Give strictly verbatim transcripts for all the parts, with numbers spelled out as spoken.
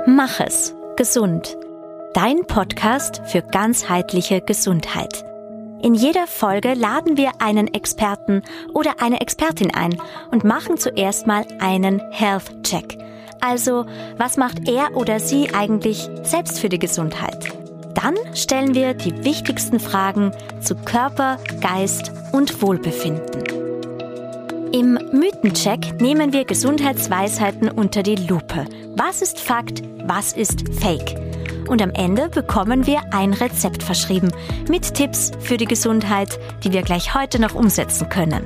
Mach es gesund. Dein Podcast für ganzheitliche Gesundheit. In jeder Folge laden wir einen Experten oder eine Expertin ein und machen zuerst mal einen Health Check. Also, was macht er oder sie eigentlich selbst für die Gesundheit? Dann stellen wir die wichtigsten Fragen zu Körper, Geist und Wohlbefinden. Im Mythencheck nehmen wir Gesundheitsweisheiten unter die Lupe. Was ist Fakt, was ist Fake? Und am Ende bekommen wir ein Rezept verschrieben mit Tipps für die Gesundheit, die wir gleich heute noch umsetzen können.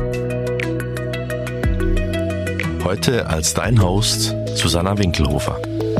Heute als dein Host Susanna Winkelhofer.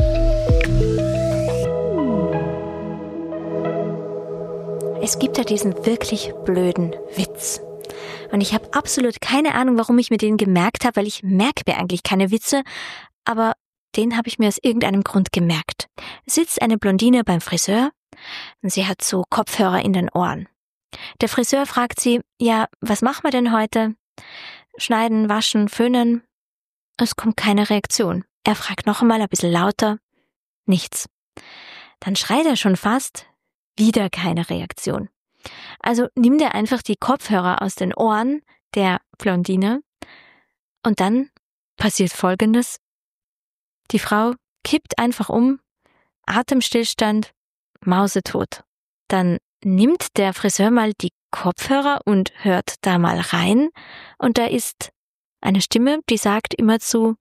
Es gibt ja diesen wirklich blöden Witz. Und ich habe absolut keine Ahnung, warum ich mir den gemerkt habe, weil ich merke mir eigentlich keine Witze, aber den habe ich mir aus irgendeinem Grund gemerkt. Sitzt eine Blondine beim Friseur und sie hat so Kopfhörer in den Ohren. Der Friseur fragt sie, ja, was machen wir denn heute? Schneiden, waschen, föhnen? Es kommt keine Reaktion. Er fragt noch einmal ein bisschen lauter. Nichts. Dann schreit er schon fast. Wieder keine Reaktion. Also nimmt er einfach die Kopfhörer aus den Ohren der Blondine und dann passiert Folgendes. Die Frau kippt einfach um, Atemstillstand, mausetot. Dann nimmt der Friseur mal die Kopfhörer und hört da mal rein und da ist eine Stimme, die sagt immerzu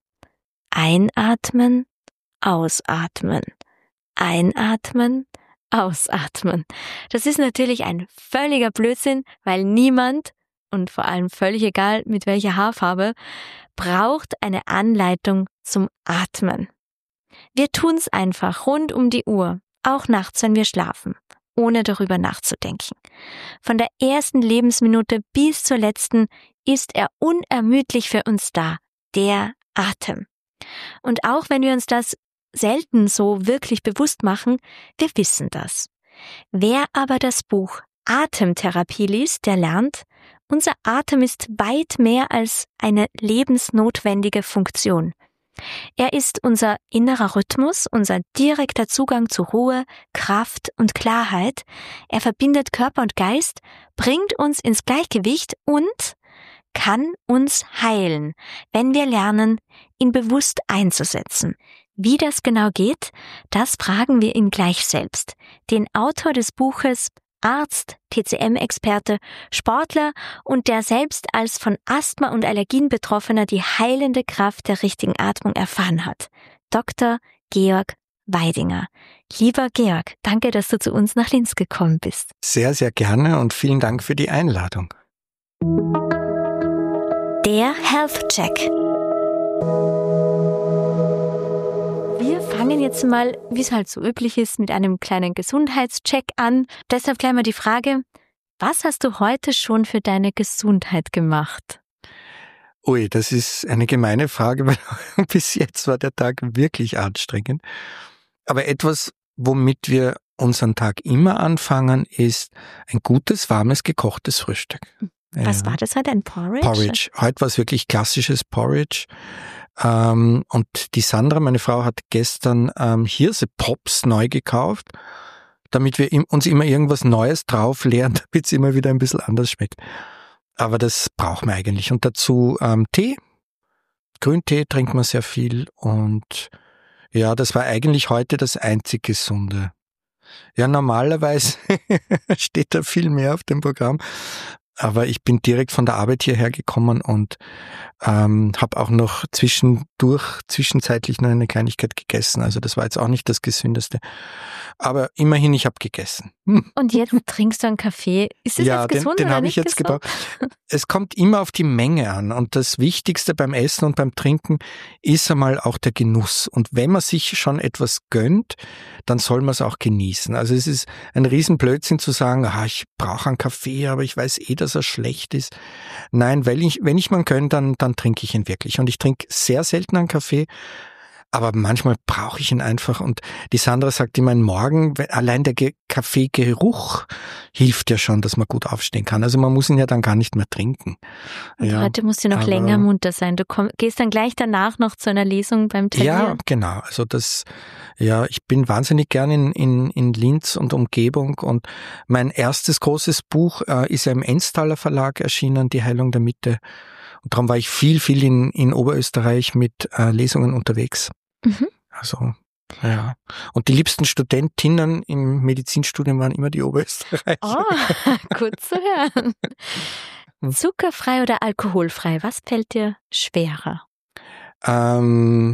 einatmen, ausatmen, einatmen, ausatmen. Das ist natürlich ein völliger Blödsinn, weil niemand, und vor allem völlig egal mit welcher Haarfarbe, braucht eine Anleitung zum Atmen. Wir tun's einfach rund um die Uhr, auch nachts, wenn wir schlafen, ohne darüber nachzudenken. Von der ersten Lebensminute bis zur letzten ist er unermüdlich für uns da, der Atem. Und auch wenn wir uns das selten so wirklich bewusst machen, wir wissen das. Wer aber das Buch Atemtherapie liest, der lernt, unser Atem ist weit mehr als eine lebensnotwendige Funktion. Er ist unser innerer Rhythmus, unser direkter Zugang zu Ruhe, Kraft und Klarheit. Er verbindet Körper und Geist, bringt uns ins Gleichgewicht und kann uns heilen, wenn wir lernen, ihn bewusst einzusetzen. Wie das genau geht, das fragen wir ihn gleich selbst. Den Autor des Buches, Arzt, T C M-Experte, Sportler und der selbst als von Asthma und Allergien Betroffener die heilende Kraft der richtigen Atmung erfahren hat. Doktor Georg Weidinger. Lieber Georg, danke, dass du zu uns nach Linz gekommen bist. Sehr, sehr gerne und vielen Dank für die Einladung. Der Health Check. Wir fangen jetzt mal, wie es halt so üblich ist, mit einem kleinen Gesundheitscheck an. Deshalb gleich mal die Frage, was hast du heute schon für deine Gesundheit gemacht? Ui, das ist eine gemeine Frage, weil bis jetzt war der Tag wirklich anstrengend. Aber etwas, womit wir unseren Tag immer anfangen, ist ein gutes, warmes, gekochtes Frühstück. Was ja. war das heute, ein Porridge? Porridge. Heute war es wirklich klassisches Porridge. Ähm, und die Sandra, meine Frau, hat gestern ähm, Hirse-Pops neu gekauft, damit wir im, uns immer irgendwas Neues draufleeren, damit es immer wieder ein bisschen anders schmeckt. Aber das brauchen wir eigentlich. Und dazu ähm, Tee, Grüntee trinkt man sehr viel. Und ja, das war eigentlich heute das einzig Gesunde. Ja, normalerweise steht da viel mehr auf dem Programm. Aber ich bin direkt von der Arbeit hierher gekommen und ähm, habe auch noch zwischendurch, zwischenzeitlich noch eine Kleinigkeit gegessen. Also das war jetzt auch nicht das Gesündeste. Aber immerhin, ich habe gegessen. Hm. Und jetzt trinkst du einen Kaffee. Ist das ja, jetzt gesund den, den oder habe nicht ich jetzt gesund? gebraucht. Es kommt immer auf die Menge an. Und das Wichtigste beim Essen und beim Trinken ist einmal auch der Genuss. Und wenn man sich schon etwas gönnt, dann soll man es auch genießen. Also es ist ein Riesenblödsinn zu sagen, ah, ich brauche einen Kaffee, aber ich weiß eh, dass er schlecht ist. Nein, weil ich, wenn ich mal gönne, dann, dann trinke ich ihn wirklich. Und ich trinke sehr selten einen Kaffee. aber manchmal brauche ich ihn einfach. Und die Sandra sagt immer, morgen, allein der Ge- Kaffeegeruch hilft ja schon, dass man gut aufstehen kann. Also man muss ihn ja dann gar nicht mehr trinken. Und ja, heute musst du noch länger munter sein. Du komm, gehst dann gleich danach noch zu einer Lesung beim Talier. Ja, genau. Also das, ja, ich bin wahnsinnig gern in, in, in Linz und Umgebung, und mein erstes großes Buch äh, ist ja im Enztaler Verlag erschienen, Die Heilung der Mitte. Und darum war ich viel, viel in, in Oberösterreich mit äh, Lesungen unterwegs. Mhm. Also, ja. Und die liebsten Studentinnen im Medizinstudium waren immer die Oberösterreicher. Oh, gut zu hören. Zuckerfrei oder alkoholfrei? Was fällt dir schwerer? Ähm,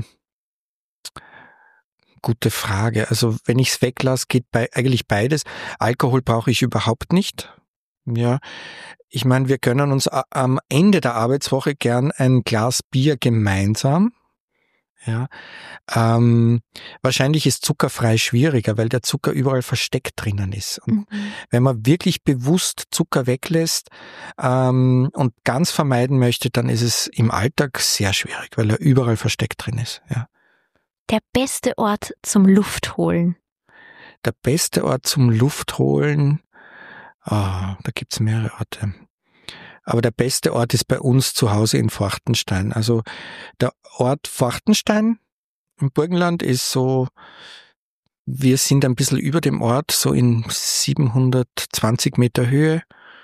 gute Frage. Also wenn ich es weglasse, geht bei, eigentlich beides. Alkohol brauche ich überhaupt nicht. Ja, ich meine, wir gönnen uns a- am Ende der Arbeitswoche gern ein Glas Bier gemeinsam. Ja, ähm, wahrscheinlich ist zuckerfrei schwieriger, weil der Zucker überall versteckt drinnen ist. Und Mhm. wenn man wirklich bewusst Zucker weglässt ähm, und ganz vermeiden möchte, dann ist es im Alltag sehr schwierig, weil er überall versteckt drin ist. Ja. Der beste Ort zum Luftholen? Der beste Ort zum Luftholen, ah, da gibt's mehrere Orte. Aber der beste Ort ist bei uns zu Hause in Forchtenstein. Also der Ort Forchtenstein im Burgenland ist so, wir sind ein bisschen über dem Ort, so in siebenhundertzwanzig Meter Höhe,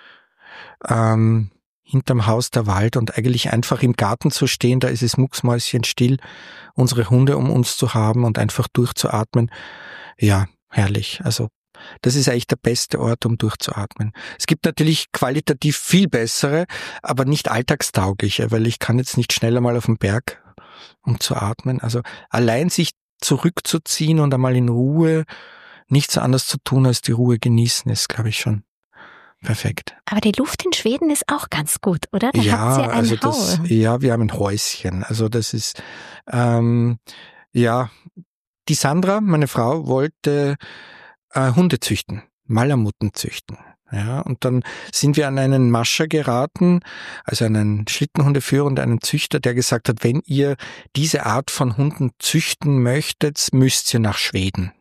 ähm, hinterm Haus der Wald, und eigentlich einfach im Garten zu stehen, da ist es mucksmäuschenstill, unsere Hunde um uns zu haben und einfach durchzuatmen. Ja, herrlich. Also das ist eigentlich der beste Ort, um durchzuatmen. Es gibt natürlich qualitativ viel bessere, aber nicht alltagstaugliche, weil ich kann jetzt nicht schneller mal auf den Berg, um zu atmen. Also allein sich zurückzuziehen und einmal in Ruhe nichts anderes zu tun, als die Ruhe genießen, ist, glaube ich, schon perfekt. Aber die Luft in Schweden ist auch ganz gut, oder? Da Ja, habt ihr ein also Haus. das, ja, wir haben ein Häuschen. Also das ist, ähm, ja, die Sandra, meine Frau, wollte äh, Hunde züchten, Malamuten züchten. Ja, und dann sind wir an einen Mascher geraten, also einen Schlittenhundeführer und einen Züchter, der gesagt hat, wenn ihr diese Art von Hunden züchten möchtet, müsst ihr nach Schweden.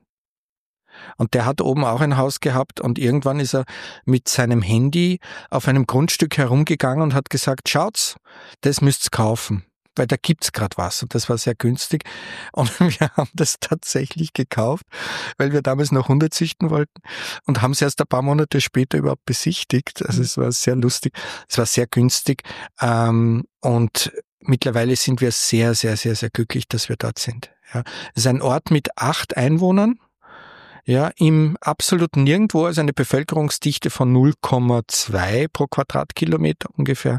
Und der hat oben auch ein Haus gehabt, und irgendwann ist er mit seinem Handy auf einem Grundstück herumgegangen und hat gesagt, schaut's, das müsst's kaufen, weil da gibt's gerade was, und das war sehr günstig, und wir haben das tatsächlich gekauft, weil wir damals noch Hunde züchten wollten, und haben es erst ein paar Monate später überhaupt besichtigt. Also es war sehr lustig, es war sehr günstig, ähm, und mittlerweile sind wir sehr, sehr, sehr, sehr glücklich, dass wir dort sind. Ja, es ist ein Ort mit acht Einwohnern. Ja, im absoluten Nirgendwo, also eine Bevölkerungsdichte von null Komma zwei pro Quadratkilometer ungefähr.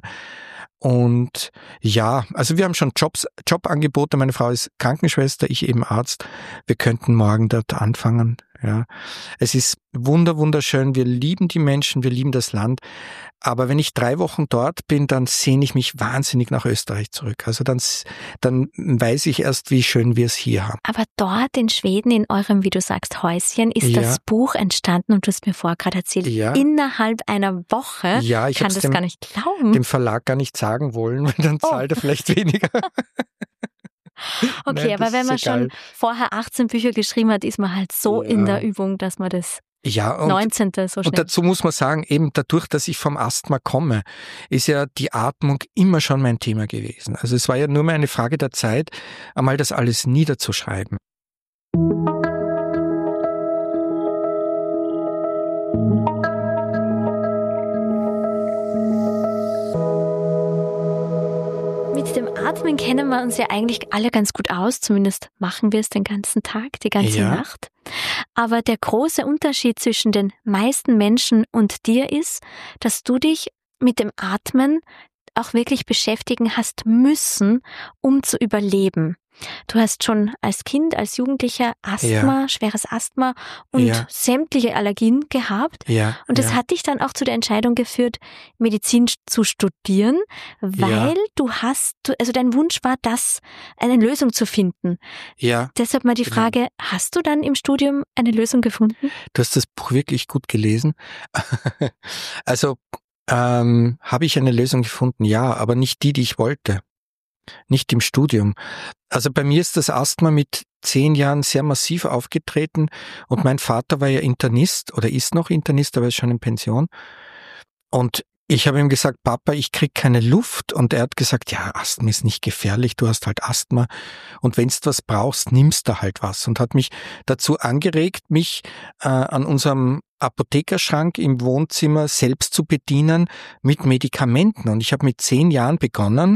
Und ja, also wir haben schon Jobs, Jobangebote. Meine Frau ist Krankenschwester, ich eben Arzt. Wir könnten morgen dort anfangen. Ja, es ist wunder, wunderschön. Wir lieben die Menschen, wir lieben das Land. Aber wenn ich drei Wochen dort bin, dann sehne ich mich wahnsinnig nach Österreich zurück. Also dann, dann weiß ich erst, wie schön wir es hier haben. Aber dort in Schweden, in eurem, wie du sagst, Häuschen, ist Ja. das Buch entstanden, und du hast mir vorher gerade erzählt, Ja. innerhalb einer Woche. Ja, ich kann hab's das dem- gar nicht glauben. Dem Verlag gar nicht sagen wollen, weil dann Oh. zahlt er vielleicht weniger. Okay, Nein, aber das wenn ist man egal. schon vorher achtzehn Bücher geschrieben hat, ist man halt so Ja. in der Übung, dass man das Ja, und, neunzehnte so und schnell... dazu muss man sagen, eben dadurch, dass ich vom Asthma komme, ist ja die Atmung immer schon mein Thema gewesen. Also es war ja nur mal eine Frage der Zeit, einmal das alles niederzuschreiben. Mit dem Atmen kennen wir uns ja eigentlich alle ganz gut aus, zumindest machen wir es den ganzen Tag, die ganze Ja. Nacht. Aber der große Unterschied zwischen den meisten Menschen und dir ist, dass du dich mit dem Atmen auch wirklich beschäftigen hast müssen, um zu überleben. Du hast schon als Kind, als Jugendlicher Asthma, schweres Asthma und Ja. sämtliche Allergien gehabt. Ja. Und das ja. hat dich dann auch zu der Entscheidung geführt, Medizin zu studieren, weil du hast, du- also dein Wunsch war, das, eine Lösung zu finden. Ja, Deshalb mal die Genau. Frage, hast du dann im Studium eine Lösung gefunden? du hast das Buch wirklich gut gelesen. Also ähm, habe ich eine Lösung gefunden? Ja, aber nicht die, die ich wollte. nicht im Studium. Also bei mir ist das Asthma mit zehn Jahren sehr massiv aufgetreten und mein Vater war ja Internist oder ist noch Internist, aber ist schon in Pension. Und ich habe ihm gesagt, Papa, ich krieg keine Luft. Und er hat gesagt, ja, Asthma ist nicht gefährlich, du hast halt Asthma. Und wenn du was brauchst, nimmst du halt was. Und hat mich dazu angeregt, mich äh, an unserem Apothekerschrank im Wohnzimmer selbst zu bedienen mit Medikamenten. Und ich habe mit zehn Jahren begonnen,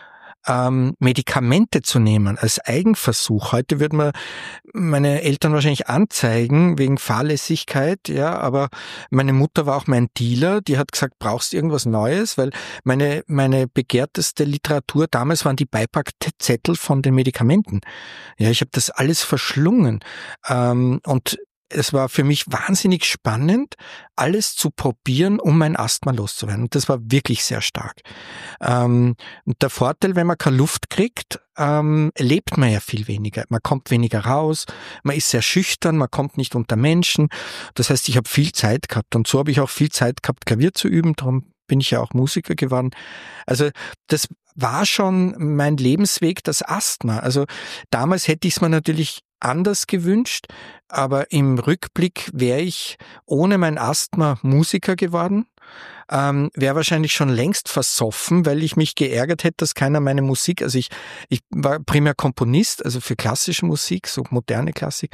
ähm, Medikamente zu nehmen als Eigenversuch. Heute würden wir meine Eltern wahrscheinlich anzeigen wegen Fahrlässigkeit, ja, aber meine Mutter war auch mein Dealer, die hat gesagt, brauchst du irgendwas Neues, weil meine meine begehrteste Literatur damals waren die Beipackzettel von den Medikamenten. Ja, ich habe das alles verschlungen ähm, und es war für mich wahnsinnig spannend, alles zu probieren, um mein Asthma loszuwerden. Und das war wirklich sehr stark. Ähm, und der Vorteil, wenn man keine Luft kriegt, ähm, lebt man ja viel weniger. Man kommt weniger raus, man ist sehr schüchtern, man kommt nicht unter Menschen. Das heißt, ich habe viel Zeit gehabt und so habe ich auch viel Zeit gehabt, Klavier zu üben. Darum bin ich ja auch Musiker geworden. Also das war schon mein Lebensweg, das Asthma. Also damals hätte ich es mir natürlich anders gewünscht, aber im Rückblick wäre ich ohne mein Asthma Musiker geworden, ähm, wäre wahrscheinlich schon längst versoffen, weil ich mich geärgert hätte, dass keiner meine Musik, also ich, ich war primär Komponist, also für klassische Musik, so moderne Klassik,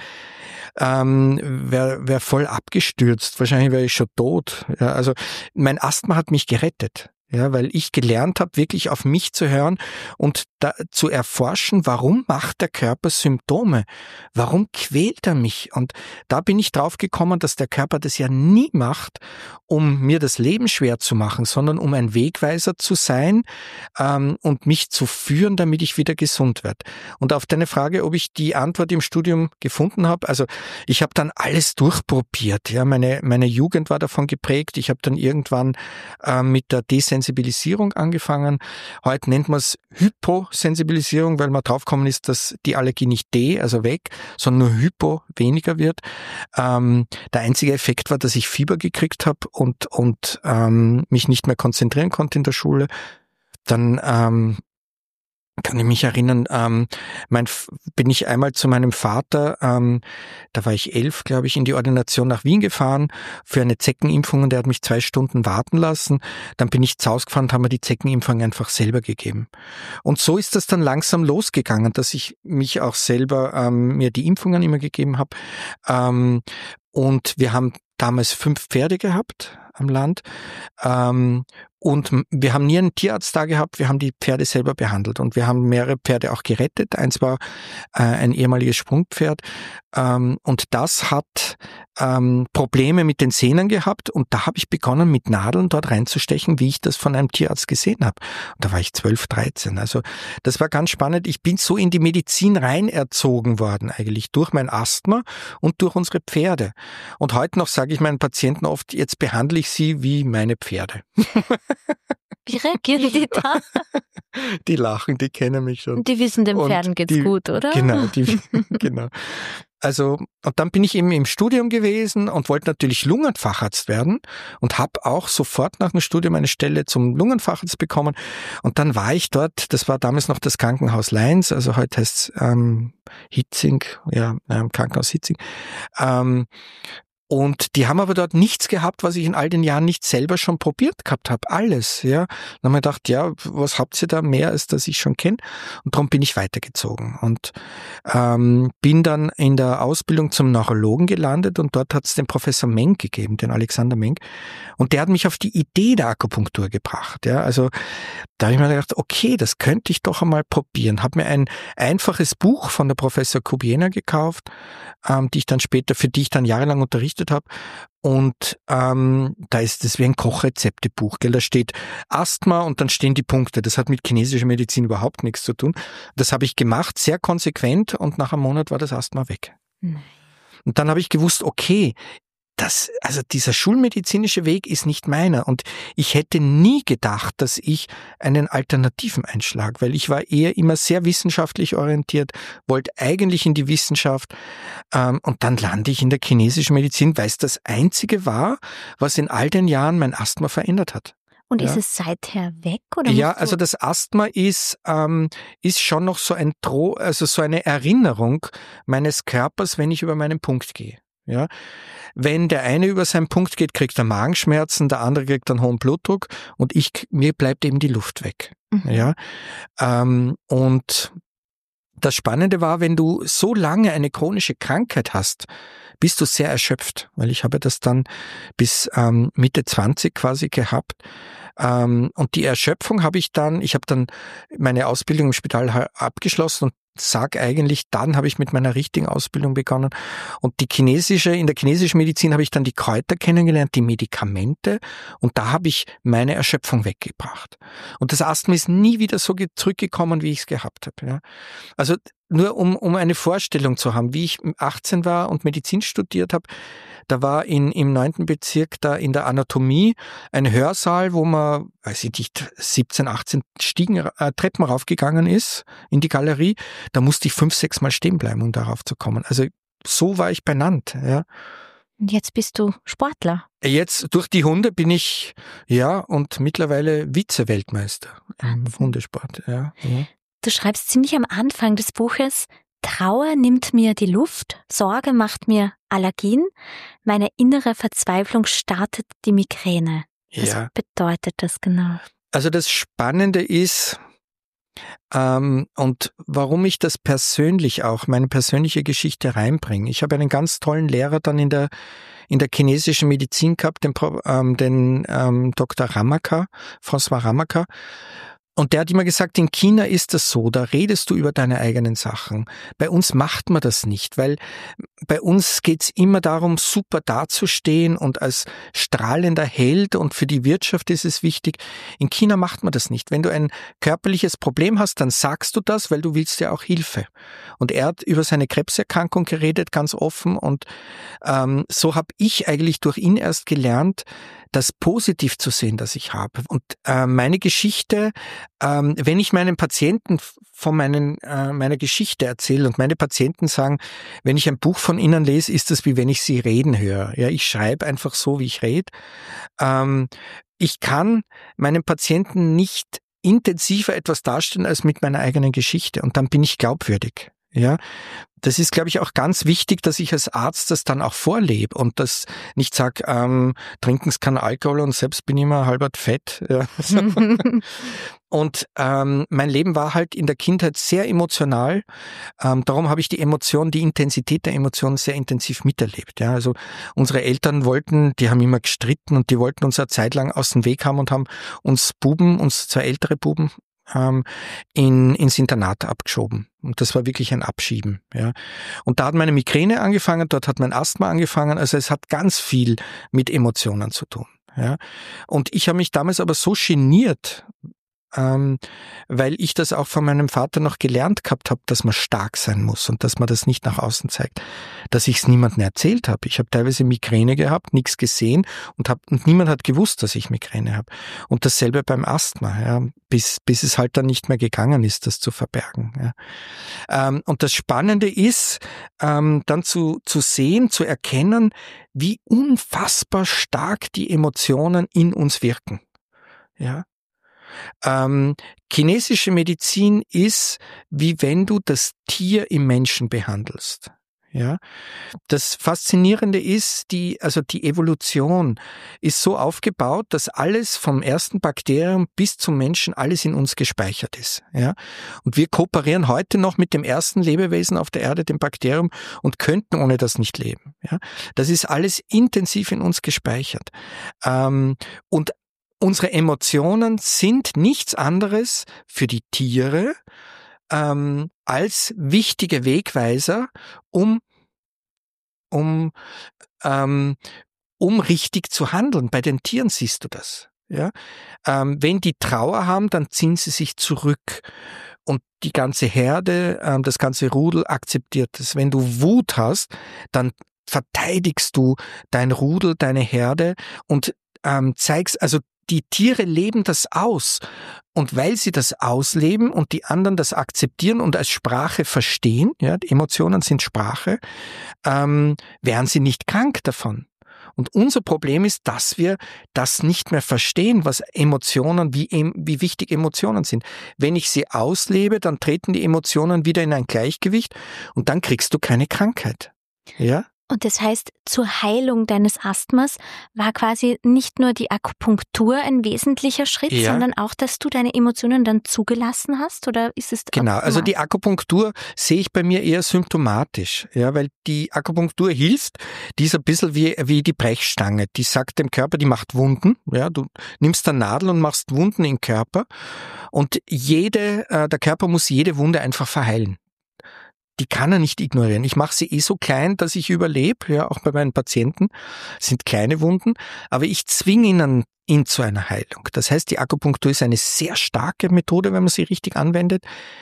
ähm, wäre wär voll abgestürzt, wahrscheinlich wäre ich schon tot. Ja, also mein Asthma hat mich gerettet. Ja, weil ich gelernt habe, wirklich auf mich zu hören und da, zu erforschen, warum macht der Körper Symptome? Warum quält er mich? Und da bin ich drauf gekommen, dass der Körper das ja nie macht, um mir das Leben schwer zu machen, sondern um ein Wegweiser zu sein ähm, und mich zu führen, damit ich wieder gesund werde. Und auf deine Frage, ob ich die Antwort im Studium gefunden habe, also ich habe dann alles durchprobiert. Ja, meine meine Jugend war davon geprägt. Ich habe dann irgendwann äh, mit der Desensibilisierung Sensibilisierung angefangen. Heute nennt man es Hyposensibilisierung, weil man draufgekommen ist, dass die Allergie nicht de, also weg, sondern nur hypo, weniger wird. Ähm, der einzige Effekt war, dass ich Fieber gekriegt habe und und ähm, mich nicht mehr konzentrieren konnte in der Schule. Dann ähm, kann ich mich erinnern, ähm, mein, bin ich einmal zu meinem Vater, ähm, da war ich elf, glaube ich, in die Ordination nach Wien gefahren für eine Zeckenimpfung und der hat mich zwei Stunden warten lassen. Dann bin ich zu Hause gefahren und haben mir die Zeckenimpfung einfach selber gegeben. Und so ist das dann langsam losgegangen, dass ich mich auch selber, ähm, mir die Impfungen immer gegeben habe. Ähm, und wir haben damals fünf Pferde gehabt am Land. Ähm, und wir haben nie einen Tierarzt da gehabt, wir haben die Pferde selber behandelt und wir haben mehrere Pferde auch gerettet. Eins war äh, ein ehemaliges Sprungpferd ähm, und das hat ähm, Probleme mit den Sehnen gehabt und da habe ich begonnen mit Nadeln dort reinzustechen, wie ich das von einem Tierarzt gesehen habe. Und da war ich zwölf, dreizehn. Also das war ganz spannend. Ich bin so in die Medizin rein erzogen worden eigentlich durch mein Asthma und durch unsere Pferde. Und heute noch sage ich meinen Patienten oft, jetzt behandle ich sie wie meine Pferde. Wie reagieren die da? Die lachen, die kennen mich schon. Die wissen, den Pferden geht's die, gut, oder? Genau, die, genau. Also, und dann bin ich eben im Studium gewesen und wollte natürlich Lungenfacharzt werden und habe auch sofort nach dem Studium eine Stelle zum Lungenfacharzt bekommen. Und dann war ich dort, das war damals noch das Krankenhaus Leins, also heute heißt es ähm, Hitzing, ja, ähm, Krankenhaus Hitzing. Ähm, Und die haben aber dort nichts gehabt, was ich in all den Jahren nicht selber schon probiert gehabt habe. Alles, ja. Dann habe ich gedacht, ja, was habt ihr da mehr, als das ich schon kenne? Und darum bin ich weitergezogen und ähm, bin dann in der Ausbildung zum Neurologen gelandet und dort hat es den Professor Menk gegeben, den Alexander Menk. Und der hat mich auf die Idee der Akupunktur gebracht. Ja, also da habe ich mir gedacht, okay, das könnte ich doch einmal probieren. Habe mir ein einfaches Buch von der Professor Kubiena gekauft, ähm, die ich dann später, für die ich dann jahrelang unterrichtet habe. Und ähm, da ist das wie ein Kochrezeptebuch, gell? Da steht Asthma und dann stehen die Punkte. Das hat mit chinesischer Medizin überhaupt nichts zu tun. Das habe ich gemacht, sehr konsequent und nach einem Monat war das Asthma weg. Nein. Und dann habe ich gewusst, okay, das, also dieser schulmedizinische Weg ist nicht meiner und ich hätte nie gedacht, dass ich einen Alternativen einschlage, weil ich war eher immer sehr wissenschaftlich orientiert, wollte eigentlich in die Wissenschaft ähm, und dann lande ich in der chinesischen Medizin, weil es das Einzige war, was in all den Jahren mein Asthma verändert hat. Und ja. ist es seither weg? Oder ja, musst du also das Asthma ist, ähm, ist schon noch so ein Dro- also so eine Erinnerung meines Körpers, wenn ich über meinen Punkt gehe. Ja, wenn der eine über seinen Punkt geht, kriegt er Magenschmerzen, der andere kriegt einen hohen Blutdruck und ich, mir bleibt eben die Luft weg. Mhm. Ja, ähm, und das Spannende war, wenn du so lange eine chronische Krankheit hast, bist du sehr erschöpft, weil ich habe das dann bis ähm, Mitte zwanzig quasi gehabt. Ähm, und die Erschöpfung habe ich dann, ich habe dann meine Ausbildung im Spital ha- abgeschlossen und sag eigentlich, dann habe ich mit meiner richtigen Ausbildung begonnen. Und die chinesische, in der chinesischen Medizin habe ich dann die Kräuter kennengelernt, die Medikamente, und da habe ich meine Erschöpfung weggebracht. Und das Asthma ist nie wieder so ge- zurückgekommen, wie ich es gehabt habe. Ja. Also nur um, um eine Vorstellung zu haben, wie ich achtzehn war und Medizin studiert habe, da war in, im neunten Bezirk da in der Anatomie ein Hörsaal, wo man, weiß ich nicht, siebzehn, achtzehn Stiegen, äh, Treppen raufgegangen ist in die Galerie. Da musste ich fünf, sechs Mal stehen bleiben, um darauf zu kommen. Also so war ich benannt. Ja. Und jetzt bist du Sportler. Jetzt durch die Hunde bin ich, ja, und mittlerweile Vize-Weltmeister im Wahnsinn. Hundesport. Ja, ja. Du schreibst ziemlich am Anfang des Buches, Trauer nimmt mir die Luft, Sorge macht mir Allergien, meine innere Verzweiflung startet die Migräne. Was Ja. bedeutet das genau? Also das Spannende ist, ähm, und warum ich das persönlich auch, meine persönliche Geschichte reinbringe. Ich habe einen ganz tollen Lehrer dann in der in der chinesischen Medizin gehabt, den, ähm, den ähm, Doktor Ramaka, François Ramaka. Und der hat immer gesagt, in China ist das so, da redest du über deine eigenen Sachen. Bei uns macht man das nicht, weil bei uns geht's immer darum, super dazustehen und als strahlender Held, und für die Wirtschaft ist es wichtig. In China macht man das nicht. Wenn du ein körperliches Problem hast, dann sagst du das, weil du willst ja auch Hilfe. Und er hat über seine Krebserkrankung geredet, ganz offen, und ähm, so habe ich eigentlich durch ihn erst gelernt, das positiv zu sehen, das ich habe. Und äh, meine Geschichte, ähm, wenn ich meinen Patienten von meinen, äh, meiner Geschichte erzähle, und meine Patienten sagen, wenn ich ein Buch von ihnen lese, ist das wie wenn ich sie reden höre. Ja, ich schreibe einfach so, wie ich rede. Ähm, ich kann meinen Patienten nicht intensiver etwas darstellen als mit meiner eigenen Geschichte, und dann bin ich glaubwürdig. Ja, das ist, glaube ich, auch ganz wichtig, dass ich als Arzt das dann auch vorlebe und das nicht sage, ähm, trinken Sie keinen Alkohol und selbst bin ich immer halbert fett. Ja. Und ähm, mein Leben war halt in der Kindheit sehr emotional. Ähm, darum habe ich die Emotion, die Intensität der Emotionen sehr intensiv miterlebt. Ja, also unsere Eltern wollten, die haben immer gestritten und die wollten uns eine Zeit lang aus dem Weg haben und haben uns Buben, uns zwei ältere Buben, ähm, in, ins Internat abgeschoben. Und das war wirklich ein Abschieben. Ja. Und da hat meine Migräne angefangen, dort hat mein Asthma angefangen. Also es hat ganz viel mit Emotionen zu tun. Ja. Und ich habe mich damals aber so geniert, ähm, weil ich das auch von meinem Vater noch gelernt gehabt habe, dass man stark sein muss und dass man das nicht nach außen zeigt, dass ich es niemandem erzählt habe. Ich habe teilweise Migräne gehabt, nichts gesehen und, hab, und niemand hat gewusst, dass ich Migräne habe. Und dasselbe beim Asthma, ja, bis, bis es halt dann nicht mehr gegangen ist, das zu verbergen. Ja. Ähm, und das Spannende ist, ähm, dann zu, zu sehen, zu erkennen, wie unfassbar stark die Emotionen in uns wirken. Ja. Ähm, chinesische Medizin ist, wie wenn du das Tier im Menschen behandelst. Ja, das Faszinierende ist, die, also die Evolution ist so aufgebaut, dass alles vom ersten Bakterium bis zum Menschen alles in uns gespeichert ist. Ja, und wir kooperieren heute noch mit dem ersten Lebewesen auf der Erde, dem Bakterium, und könnten ohne das nicht leben. Ja, das ist alles intensiv in uns gespeichert. Ähm, und unsere Emotionen sind nichts anderes für die Tiere ähm, als wichtige Wegweiser, um um ähm, um richtig zu handeln. Bei den Tieren siehst du das. Ja, ähm, wenn die Trauer haben, dann ziehen sie sich zurück. Und die ganze Herde, ähm, das ganze Rudel akzeptiert es. Wenn du Wut hast, dann verteidigst du dein Rudel, deine Herde und ähm, zeigst, also die Tiere leben das aus. Und weil sie das ausleben und die anderen das akzeptieren und als Sprache verstehen, ja, die Emotionen sind Sprache, ähm, werden sie nicht krank davon. Und unser Problem ist, dass wir das nicht mehr verstehen, was Emotionen, wie, wie wichtig Emotionen sind. Wenn ich sie auslebe, dann treten die Emotionen wieder in ein Gleichgewicht und dann kriegst du keine Krankheit. Ja? Und das heißt, zur Heilung deines Asthmas war quasi nicht nur die Akupunktur ein wesentlicher Schritt, ja. sondern auch, dass du deine Emotionen dann zugelassen hast? Oder ist es Genau, also die Akupunktur sehe ich bei mir eher symptomatisch, ja, weil die Akupunktur hilft, die ist ein bisschen wie, wie die Brechstange. Die sagt dem Körper, die macht Wunden. Ja, du nimmst eine Nadel und machst Wunden im Körper und jede, äh, der Körper muss jede Wunde einfach verheilen. Die kann er nicht ignorieren. Ich mache sie eh so klein, dass ich überlebe, ja, auch bei meinen Patienten. Das sind kleine Wunden, aber ich zwinge ihn, ihn zu einer Heilung. Das heißt, die Akupunktur ist eine sehr starke Methode, wenn man sie richtig anwendet,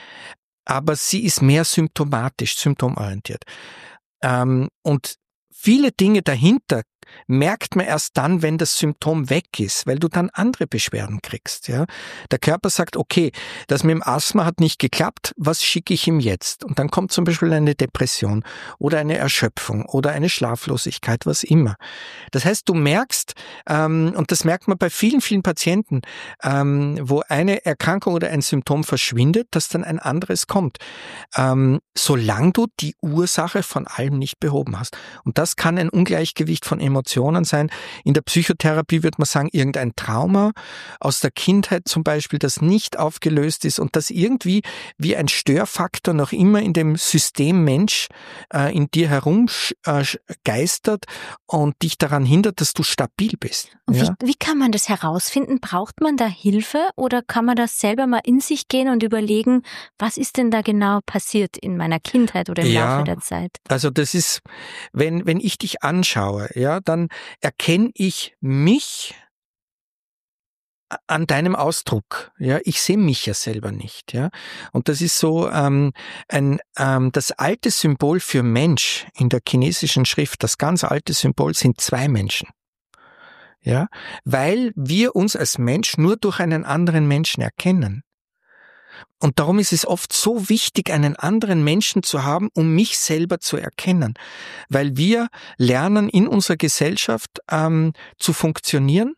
aber sie ist mehr symptomatisch, symptomorientiert. Ähm, und viele Dinge dahinter merkt man erst dann, wenn das Symptom weg ist, weil du dann andere Beschwerden kriegst. Ja, der Körper sagt, okay, das mit dem Asthma hat nicht geklappt, was schicke ich ihm jetzt? Und dann kommt zum Beispiel eine Depression oder eine Erschöpfung oder eine Schlaflosigkeit, was immer. Das heißt, du merkst, ähm, und das merkt man bei vielen, vielen Patienten, ähm, wo eine Erkrankung oder ein Symptom verschwindet, dass dann ein anderes kommt, ähm, solange du die Ursache von allem nicht behoben hast. Und das kann ein Ungleichgewicht von Emotionen Emotionen sein. In der Psychotherapie würde man sagen, irgendein Trauma aus der Kindheit zum Beispiel, das nicht aufgelöst ist und das irgendwie wie ein Störfaktor noch immer in dem System Mensch äh, in dir herumgeistert und dich daran hindert, dass du stabil bist. Und ja? wie, wie kann man das herausfinden? Braucht man da Hilfe oder kann man das selber mal in sich gehen und überlegen, was ist denn da genau passiert in meiner Kindheit oder im ja, Laufe der Zeit? Also das ist, wenn, wenn ich dich anschaue, ja, dann erkenne ich mich an deinem Ausdruck. Ja, ich sehe mich ja selber nicht. Ja, und das ist so ähm, ein ähm, das alte Symbol für Mensch in der chinesischen Schrift. Das ganz alte Symbol sind zwei Menschen. Ja, weil wir uns als Mensch nur durch einen anderen Menschen erkennen. Und darum ist es oft so wichtig, einen anderen Menschen zu haben, um mich selber zu erkennen. Weil wir lernen in unserer Gesellschaft ähm, zu funktionieren.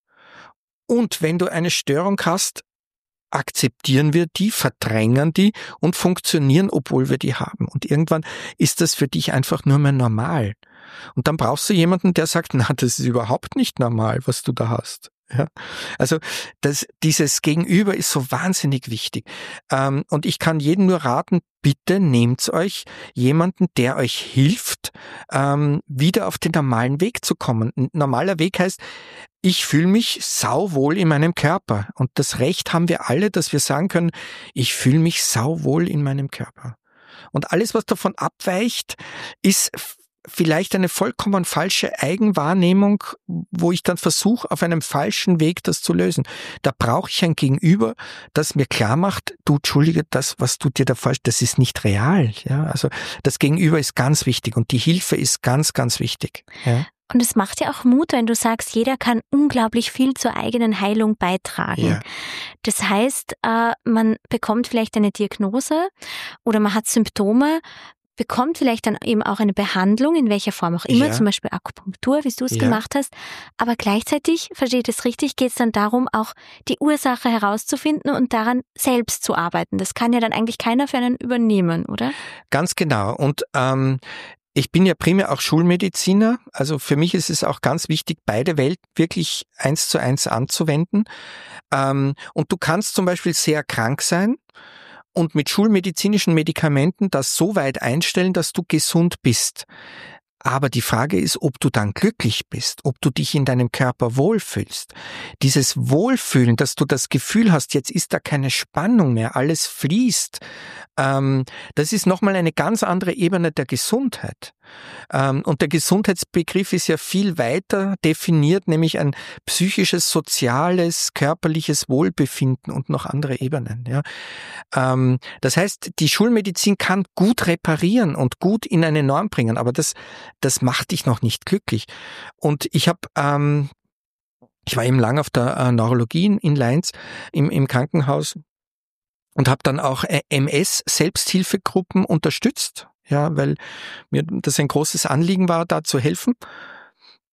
Und wenn du eine Störung hast, akzeptieren wir die, verdrängen die und funktionieren, obwohl wir die haben. Und irgendwann ist das für dich einfach nur mehr normal. Und dann brauchst du jemanden, der sagt, na, das ist überhaupt nicht normal, was du da hast. Ja, also das, dieses Gegenüber ist so wahnsinnig wichtig. Ähm, und ich kann jedem nur raten, bitte nehmt euch jemanden, der euch hilft, ähm, wieder auf den normalen Weg zu kommen. Ein normaler Weg heißt, ich fühle mich sauwohl in meinem Körper. Und das Recht haben wir alle, dass wir sagen können, ich fühle mich sauwohl in meinem Körper. Und alles, was davon abweicht, ist vielleicht eine vollkommen falsche Eigenwahrnehmung, wo ich dann versuche, auf einem falschen Weg das zu lösen. Da brauche ich ein Gegenüber, das mir klar macht, du, entschuldige, das, was du dir da vorstellst, das ist nicht real. Ja, also das Gegenüber ist ganz wichtig und die Hilfe ist ganz, ganz wichtig. Ja. Und es macht ja auch Mut, wenn du sagst, jeder kann unglaublich viel zur eigenen Heilung beitragen. Ja. Das heißt, man bekommt vielleicht eine Diagnose oder man hat Symptome, bekommt vielleicht dann eben auch eine Behandlung, in welcher Form auch immer, ja. zum Beispiel Akupunktur, wie du es ja. gemacht hast. Aber gleichzeitig, versteht es richtig, geht es dann darum, auch die Ursache herauszufinden und daran selbst zu arbeiten. Das kann ja dann eigentlich keiner für einen übernehmen, oder? Ganz genau. Und ähm, ich bin ja primär auch Schulmediziner. Also für mich ist es auch ganz wichtig, beide Welten wirklich eins zu eins anzuwenden. Ähm, und du kannst zum Beispiel sehr krank sein und mit schulmedizinischen Medikamenten das so weit einstellen, dass du gesund bist. Aber die Frage ist, ob du dann glücklich bist, ob du dich in deinem Körper wohlfühlst. Dieses Wohlfühlen, dass du das Gefühl hast, jetzt ist da keine Spannung mehr, alles fließt, ähm, das ist nochmal eine ganz andere Ebene der Gesundheit. Ähm, und der Gesundheitsbegriff ist ja viel weiter definiert, nämlich ein psychisches, soziales, körperliches Wohlbefinden und noch andere Ebenen. Ja. Ähm, das heißt, die Schulmedizin kann gut reparieren und gut in eine Norm bringen, aber das das macht dich noch nicht glücklich. Und ich habe, ähm, ich war eben lang auf der äh, Neurologie in, in Linz im, im Krankenhaus und habe dann auch äh, M S-Selbsthilfegruppen unterstützt, ja, weil mir das ein großes Anliegen war, da zu helfen.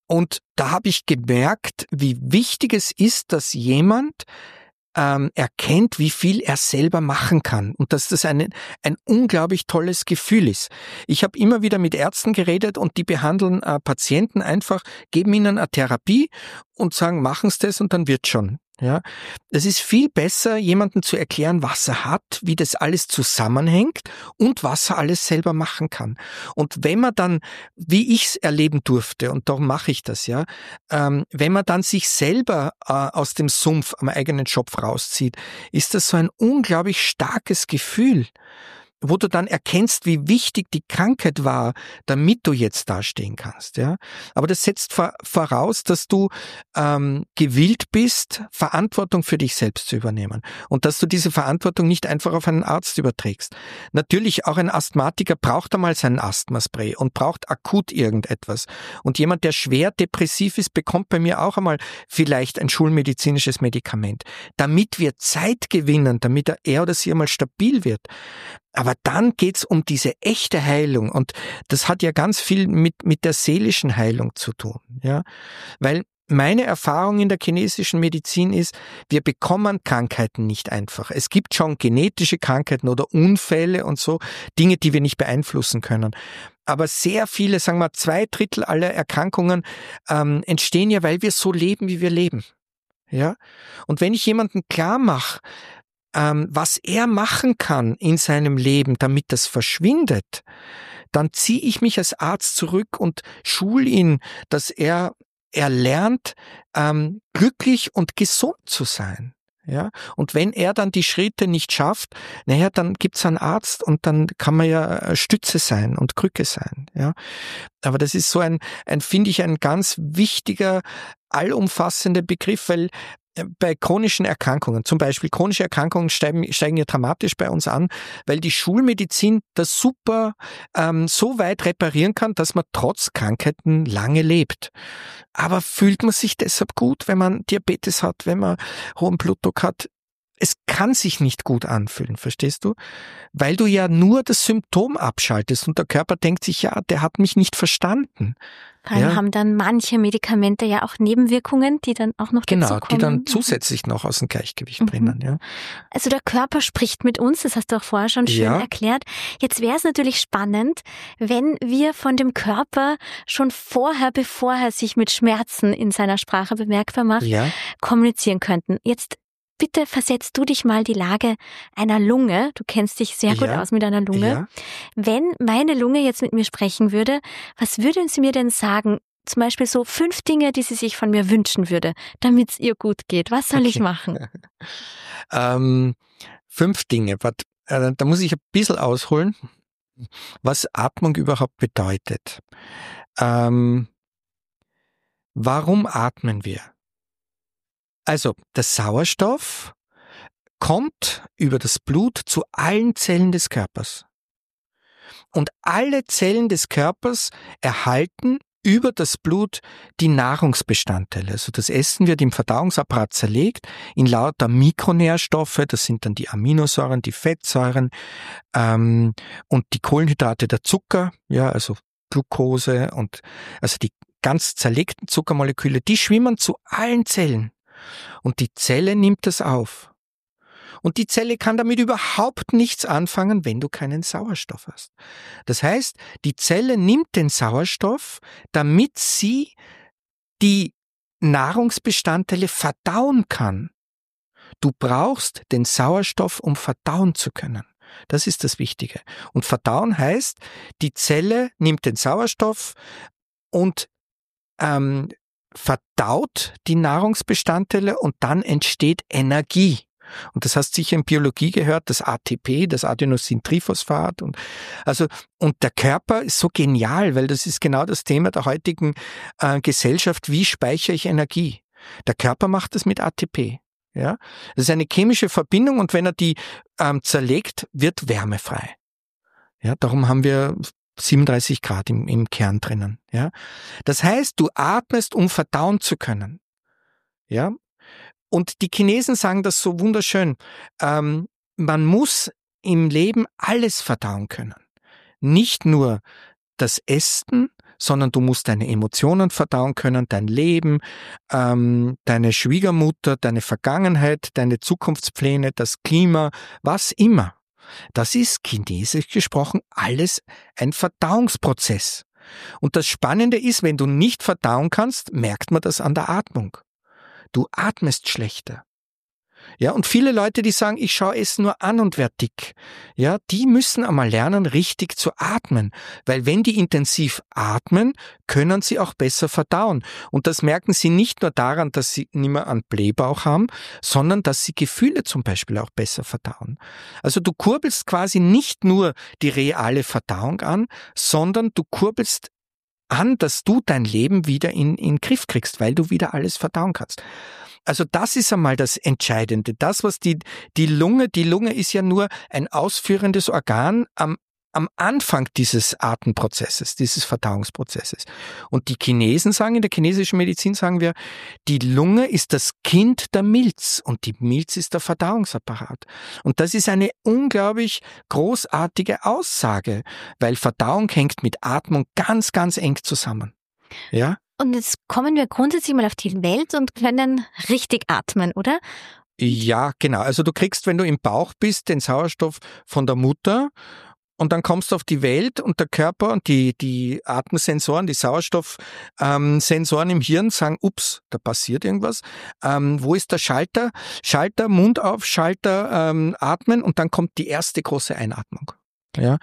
Und da habe ich gemerkt, wie wichtig es ist, dass jemand ähm, erkennt, wie viel er selber machen kann und dass das ein, ein unglaublich tolles Gefühl ist. Ich habe immer wieder mit Ärzten geredet und die behandeln äh, Patienten einfach, geben ihnen eine Therapie und sagen, machen Sie das und dann wird schon. Ja, es ist viel besser, jemandem zu erklären, was er hat, wie das alles zusammenhängt und was er alles selber machen kann. Und wenn man dann, wie ich es erleben durfte, und darum mache ich das, ja, ähm, wenn man dann sich selber äh, aus dem Sumpf am eigenen Schopf rauszieht, ist das so ein unglaublich starkes Gefühl, wo du dann erkennst, wie wichtig die Krankheit war, damit du jetzt dastehen kannst. Ja, aber das setzt voraus, dass du ähm, gewillt bist, Verantwortung für dich selbst zu übernehmen und dass du diese Verantwortung nicht einfach auf einen Arzt überträgst. Natürlich, auch ein Asthmatiker braucht einmal sein Asthmaspray und braucht akut irgendetwas. Und jemand, der schwer depressiv ist, bekommt bei mir auch einmal vielleicht ein schulmedizinisches Medikament, damit wir Zeit gewinnen, damit er, er oder sie einmal stabil wird. Aber dann geht's um diese echte Heilung und das hat ja ganz viel mit mit der seelischen Heilung zu tun, ja, weil meine Erfahrung in der chinesischen Medizin ist, wir bekommen Krankheiten nicht einfach. Es gibt schon genetische Krankheiten oder Unfälle und so, Dinge, die wir nicht beeinflussen können. Aber sehr viele, sagen wir zwei Drittel aller Erkrankungen ähm, entstehen ja, weil wir so leben, wie wir leben, ja. Und wenn ich jemandem klar mache, Ähm, was er machen kann in seinem Leben, damit das verschwindet, dann ziehe ich mich als Arzt zurück und schule ihn, dass er, er lernt, ähm, glücklich und gesund zu sein. Ja, und wenn er dann die Schritte nicht schafft, naja, dann gibt's einen Arzt und dann kann man ja Stütze sein und Krücke sein. Ja, aber das ist so ein, ein finde ich, ein ganz wichtiger, allumfassender Begriff, weil bei chronischen Erkrankungen, zum Beispiel chronische Erkrankungen steigen, steigen ja dramatisch bei uns an, weil die Schulmedizin das super ähm, so weit reparieren kann, dass man trotz Krankheiten lange lebt. Aber fühlt man sich deshalb gut, wenn man Diabetes hat, wenn man hohen Blutdruck hat? Es kann sich nicht gut anfühlen, verstehst du? Weil du ja nur das Symptom abschaltest und der Körper denkt sich, ja, der hat mich nicht verstanden. Vor allem ja. haben dann manche Medikamente ja auch Nebenwirkungen, die dann auch noch genau, dazu kommen. Genau, die dann zusätzlich noch aus dem Gleichgewicht mhm. bringen. Ja. Also der Körper spricht mit uns, das hast du auch vorher schon schön ja. erklärt. Jetzt wäre es natürlich spannend, wenn wir von dem Körper schon vorher, bevor er sich mit Schmerzen in seiner Sprache bemerkbar macht, ja. kommunizieren könnten. Jetzt bitte versetzt du dich mal die Lage einer Lunge. Du kennst dich sehr gut ja. aus mit einer Lunge. Ja. Wenn meine Lunge jetzt mit mir sprechen würde, was würden sie mir denn sagen? Zum Beispiel so fünf Dinge, die sie sich von mir wünschen würde, damit es ihr gut geht. Was soll okay. ich machen? ähm, fünf Dinge. But, äh, da muss ich ein bisschen ausholen, was Atmung überhaupt bedeutet. Ähm, warum atmen wir? Also, der Sauerstoff kommt über das Blut zu allen Zellen des Körpers. Und alle Zellen des Körpers erhalten über das Blut die Nahrungsbestandteile. Also das Essen wird im Verdauungsapparat zerlegt in lauter Mikronährstoffe, das sind dann die Aminosäuren, die Fettsäuren ähm, und die Kohlenhydrate, der Zucker, ja, also Glucose und also die ganz zerlegten Zuckermoleküle, die schwimmen zu allen Zellen. Und die Zelle nimmt das auf. Und die Zelle kann damit überhaupt nichts anfangen, wenn du keinen Sauerstoff hast. Das heißt, die Zelle nimmt den Sauerstoff, damit sie die Nahrungsbestandteile verdauen kann. Du brauchst den Sauerstoff, um verdauen zu können. Das ist das Wichtige. Und verdauen heißt, die Zelle nimmt den Sauerstoff und ähm, verdaut die Nahrungsbestandteile und dann entsteht Energie. Und das hast du sicher in Biologie gehört, das A T P, das Adenosintriphosphat. Und, also, und der Körper ist so genial, weil das ist genau das Thema der heutigen äh, Gesellschaft. Wie speichere ich Energie? Der Körper macht das mit A T P. Ja? Das ist eine chemische Verbindung und wenn er die ähm, zerlegt, wird Wärme frei. Ja, darum haben wir siebenunddreißig Grad im, im Kern drinnen. Ja? Das heißt, du atmest, um verdauen zu können. Ja? Und die Chinesen sagen das so wunderschön. Ähm, man muss im Leben alles verdauen können. Nicht nur das Essen, sondern du musst deine Emotionen verdauen können, dein Leben, ähm, deine Schwiegermutter, deine Vergangenheit, deine Zukunftspläne, das Klima, was immer. Das ist, chinesisch gesprochen, alles ein Verdauungsprozess. Und das Spannende ist, wenn du nicht verdauen kannst, merkt man das an der Atmung. Du atmest schlechter. Ja, und viele Leute, die sagen, ich schaue es nur an und werde dick, ja, die müssen einmal lernen, richtig zu atmen, weil wenn die intensiv atmen, können sie auch besser verdauen. Und das merken sie nicht nur daran, dass sie nicht mehr einen Blähbauch haben, sondern dass sie Gefühle zum Beispiel auch besser verdauen. Also du kurbelst quasi nicht nur die reale Verdauung an, sondern du kurbelst an, dass du dein Leben wieder in, in den Griff kriegst, weil du wieder alles verdauen kannst. Also das ist einmal das Entscheidende. Das, was die, die Lunge, die Lunge ist ja nur ein ausführendes Organ am, am Anfang dieses Atemprozesses, dieses Verdauungsprozesses. Und die Chinesen sagen, in der chinesischen Medizin sagen wir, die Lunge ist das Kind der Milz und die Milz ist der Verdauungsapparat. Und das ist eine unglaublich großartige Aussage, weil Verdauung hängt mit Atmung ganz, ganz eng zusammen. Ja? Und jetzt kommen wir grundsätzlich mal auf die Welt und können richtig atmen, oder? Ja, genau. Also du kriegst, wenn du im Bauch bist, den Sauerstoff von der Mutter und dann kommst du auf die Welt und der Körper und die, die Atemsensoren, die Sauerstoffsensoren im Hirn sagen, ups, da passiert irgendwas. Ähm, wo ist der Schalter? Schalter, Mund auf, Schalter, ähm, atmen und dann kommt die erste große Einatmung. Ja.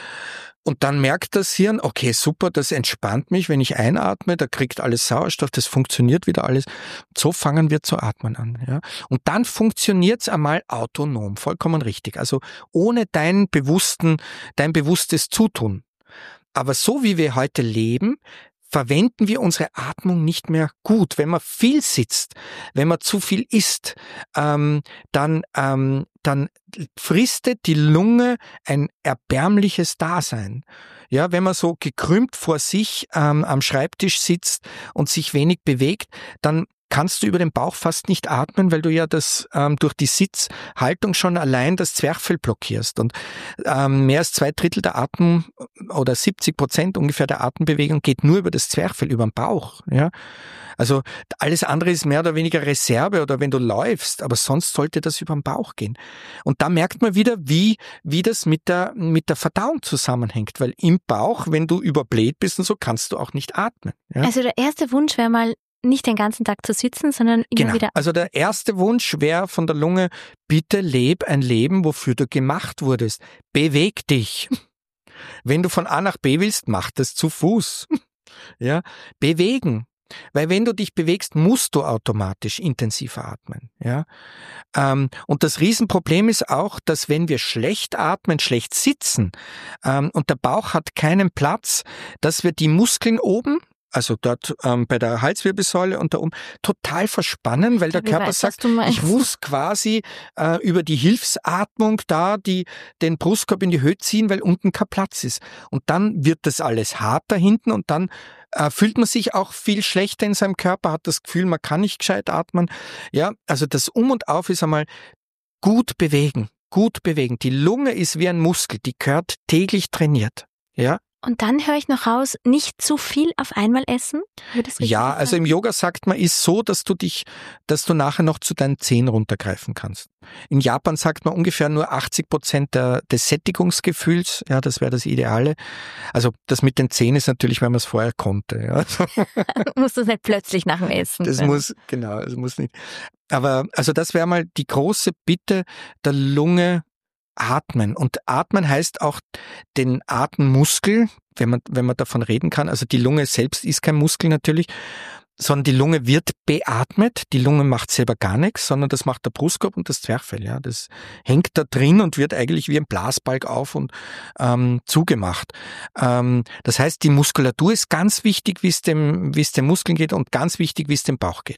Und dann merkt das Hirn, okay, super, das entspannt mich, wenn ich einatme, da kriegt alles Sauerstoff, das funktioniert wieder alles. So fangen wir zu atmen an. Ja. Und dann funktioniert's einmal autonom, vollkommen richtig. Also ohne dein bewussten, dein bewusstes Zutun. Aber so wie wir heute leben, verwenden wir unsere Atmung nicht mehr gut. Wenn man viel sitzt, wenn man zu viel isst, ähm, dann, ähm, dann fristet die Lunge ein erbärmliches Dasein. Ja, wenn man so gekrümmt vor sich ähm, am Schreibtisch sitzt und sich wenig bewegt, dann kannst du über den Bauch fast nicht atmen, weil du ja das ähm, durch die Sitzhaltung schon allein das Zwerchfell blockierst. Und ähm, mehr als zwei Drittel der Atem oder siebzig Prozent ungefähr der Atembewegung geht nur über das Zwerchfell, über den Bauch. Ja, also alles andere ist mehr oder weniger Reserve oder wenn du läufst, aber sonst sollte das über den Bauch gehen. Und da merkt man wieder, wie wie das mit der mit der Verdauung zusammenhängt, weil im Bauch, wenn du überbläht bist und so, kannst du auch nicht atmen. Ja? Also der erste Wunsch wäre mal, nicht den ganzen Tag zu sitzen, sondern immer genau. wieder. Also der erste Wunsch wäre von der Lunge, bitte leb ein Leben, wofür du gemacht wurdest. Beweg dich. Wenn du von A nach B willst, mach das zu Fuß. Ja, bewegen. Weil wenn du dich bewegst, musst du automatisch intensiver atmen. Ja, ähm, und das Riesenproblem ist auch, dass wenn wir schlecht atmen, schlecht sitzen ähm, und der Bauch hat keinen Platz, dass wir die Muskeln oben, also dort ähm, bei der Halswirbelsäule und da oben, total verspannen, weil der Ich Körper weiß, sagt, was du meinst. ich muss quasi äh, über die Hilfsatmung da die den Brustkorb in die Höhe ziehen, weil unten kein Platz ist. Und dann wird das alles hart da hinten und dann äh, fühlt man sich auch viel schlechter in seinem Körper, hat das Gefühl, man kann nicht gescheit atmen. Ja, also das Um und Auf ist einmal gut bewegen, gut bewegen. Die Lunge ist wie ein Muskel, die gehört täglich trainiert. Ja. Und dann höre ich noch raus, nicht zu viel auf einmal essen? Wird das richtig Ja, sein? also im Yoga sagt man, ist so, dass du dich, dass du nachher noch zu deinen Zehen runtergreifen kannst. In Japan sagt man ungefähr nur achtzig Prozent der, des Sättigungsgefühls, ja, das wäre das Ideale. Also das mit den Zehen ist natürlich, weil man es vorher konnte. Ja. Musst du es nicht plötzlich nach dem Essen Das können. muss, genau, das muss nicht. Aber also das wäre mal die große Bitte der Lunge, atmen. Und atmen heißt auch den Atemmuskel, wenn man, wenn man davon reden kann. Also die Lunge selbst ist kein Muskel natürlich, sondern die Lunge wird beatmet. Die Lunge macht selber gar nichts, sondern das macht der Brustkorb und das Zwerchfell. Ja, das hängt da drin und wird eigentlich wie ein Blasbalg auf und ähm, zugemacht. Ähm, das heißt, die Muskulatur ist ganz wichtig, wie es dem, wie es den Muskeln geht und ganz wichtig, wie es dem Bauch geht.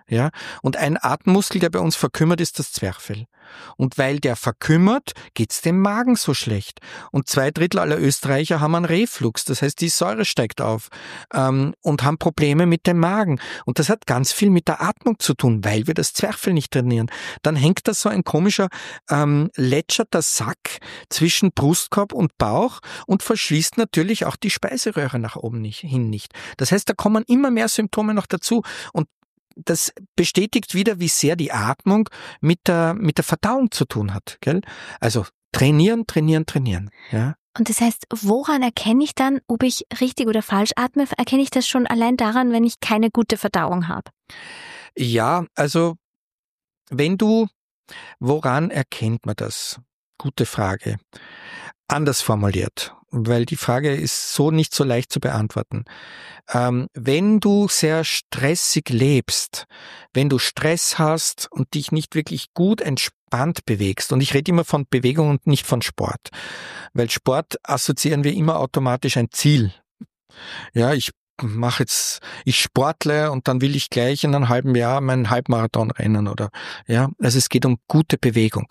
Ja, und ein Atemmuskel, der bei uns verkümmert, ist das Zwerchfell. Und weil der verkümmert, geht's dem Magen so schlecht. Und zwei Drittel aller Österreicher haben einen Reflux, das heißt, die Säure steigt auf ähm, und haben Probleme mit dem Magen. Und das hat ganz viel mit der Atmung zu tun, weil wir das Zwerchfell nicht trainieren. Dann hängt da so ein komischer, ähm, lätscherter Sack zwischen Brustkorb und Bauch und verschließt natürlich auch die Speiseröhre nach oben nicht, hin nicht. Das heißt, da kommen immer mehr Symptome noch dazu. Und das bestätigt wieder, wie sehr die Atmung mit der, mit der Verdauung zu tun hat, gell? Also trainieren, trainieren, trainieren, ja. Und das heißt, woran erkenne ich dann, ob ich richtig oder falsch atme? Erkenne ich das schon allein daran, wenn ich keine gute Verdauung habe? Ja, also wenn du, woran erkennt man das? Gute Frage. Anders formuliert, weil die Frage ist so nicht so leicht zu beantworten. Ähm, wenn du sehr stressig lebst, wenn du Stress hast und dich nicht wirklich gut entspannt bewegst, und ich rede immer von Bewegung und nicht von Sport, weil Sport assoziieren wir immer automatisch ein Ziel. Ja, ich mache jetzt, ich sportle und dann will ich gleich in einem halben Jahr meinen Halbmarathon rennen oder, ja, also es geht um gute Bewegung.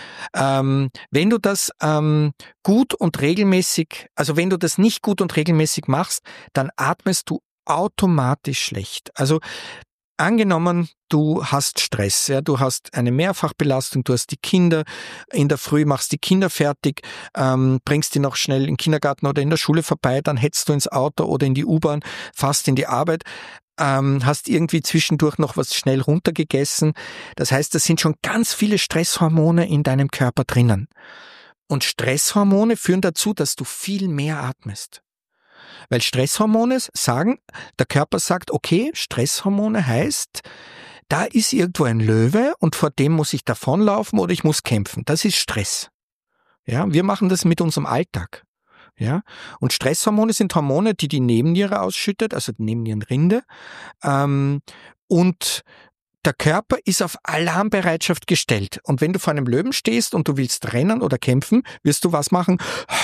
Ähm, wenn du das ähm, gut und regelmäßig, also wenn du das nicht gut und regelmäßig machst, dann atmest du automatisch schlecht. Also angenommen, du hast Stress, ja, du hast eine Mehrfachbelastung, du hast die Kinder, in der Früh machst die Kinder fertig, ähm, bringst die noch schnell in den Kindergarten oder in der Schule vorbei, dann hetzt du ins Auto oder in die U-Bahn, fährst in die Arbeit, ähm, hast irgendwie zwischendurch noch was schnell runtergegessen. Das heißt, da sind schon ganz viele Stresshormone in deinem Körper drinnen. Und Stresshormone führen dazu, dass du viel mehr atmest. Weil Stresshormone sagen, der Körper sagt, okay, Stresshormone heißt, da ist irgendwo ein Löwe und vor dem muss ich davonlaufen oder ich muss kämpfen. Das ist Stress. Ja, wir machen das mit unserem Alltag. Ja, und Stresshormone sind Hormone, die die Nebenniere ausschüttet, also die Nebennierenrinde, ähm, und der Körper ist auf Alarmbereitschaft gestellt. Und wenn du vor einem Löwen stehst und du willst rennen oder kämpfen, wirst du was machen?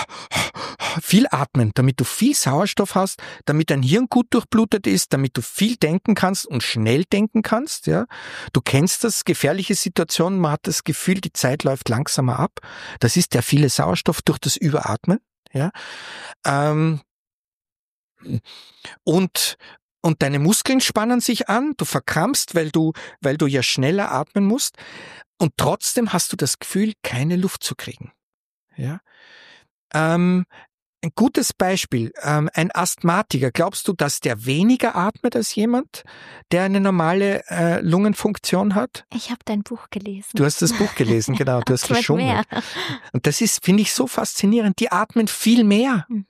Viel atmen, damit du viel Sauerstoff hast, damit dein Hirn gut durchblutet ist, damit du viel denken kannst und schnell denken kannst. Ja, du kennst das, gefährliche Situationen, man hat das Gefühl, die Zeit läuft langsamer ab. Das ist der viele Sauerstoff durch das Überatmen. Ja, ähm, und Und deine Muskeln spannen sich an, du verkrampfst, weil du, weil du ja schneller atmen musst. Und trotzdem hast du das Gefühl, keine Luft zu kriegen. Ja. Ähm, ein gutes Beispiel, ähm, ein Asthmatiker. Glaubst du, dass der weniger atmet als jemand, der eine normale äh, Lungenfunktion hat? Ich habe dein Buch gelesen. Du hast das Buch gelesen, genau. Du hast geschummelt. Und das ist, finde ich, so faszinierend. Die atmen viel mehr. Hm.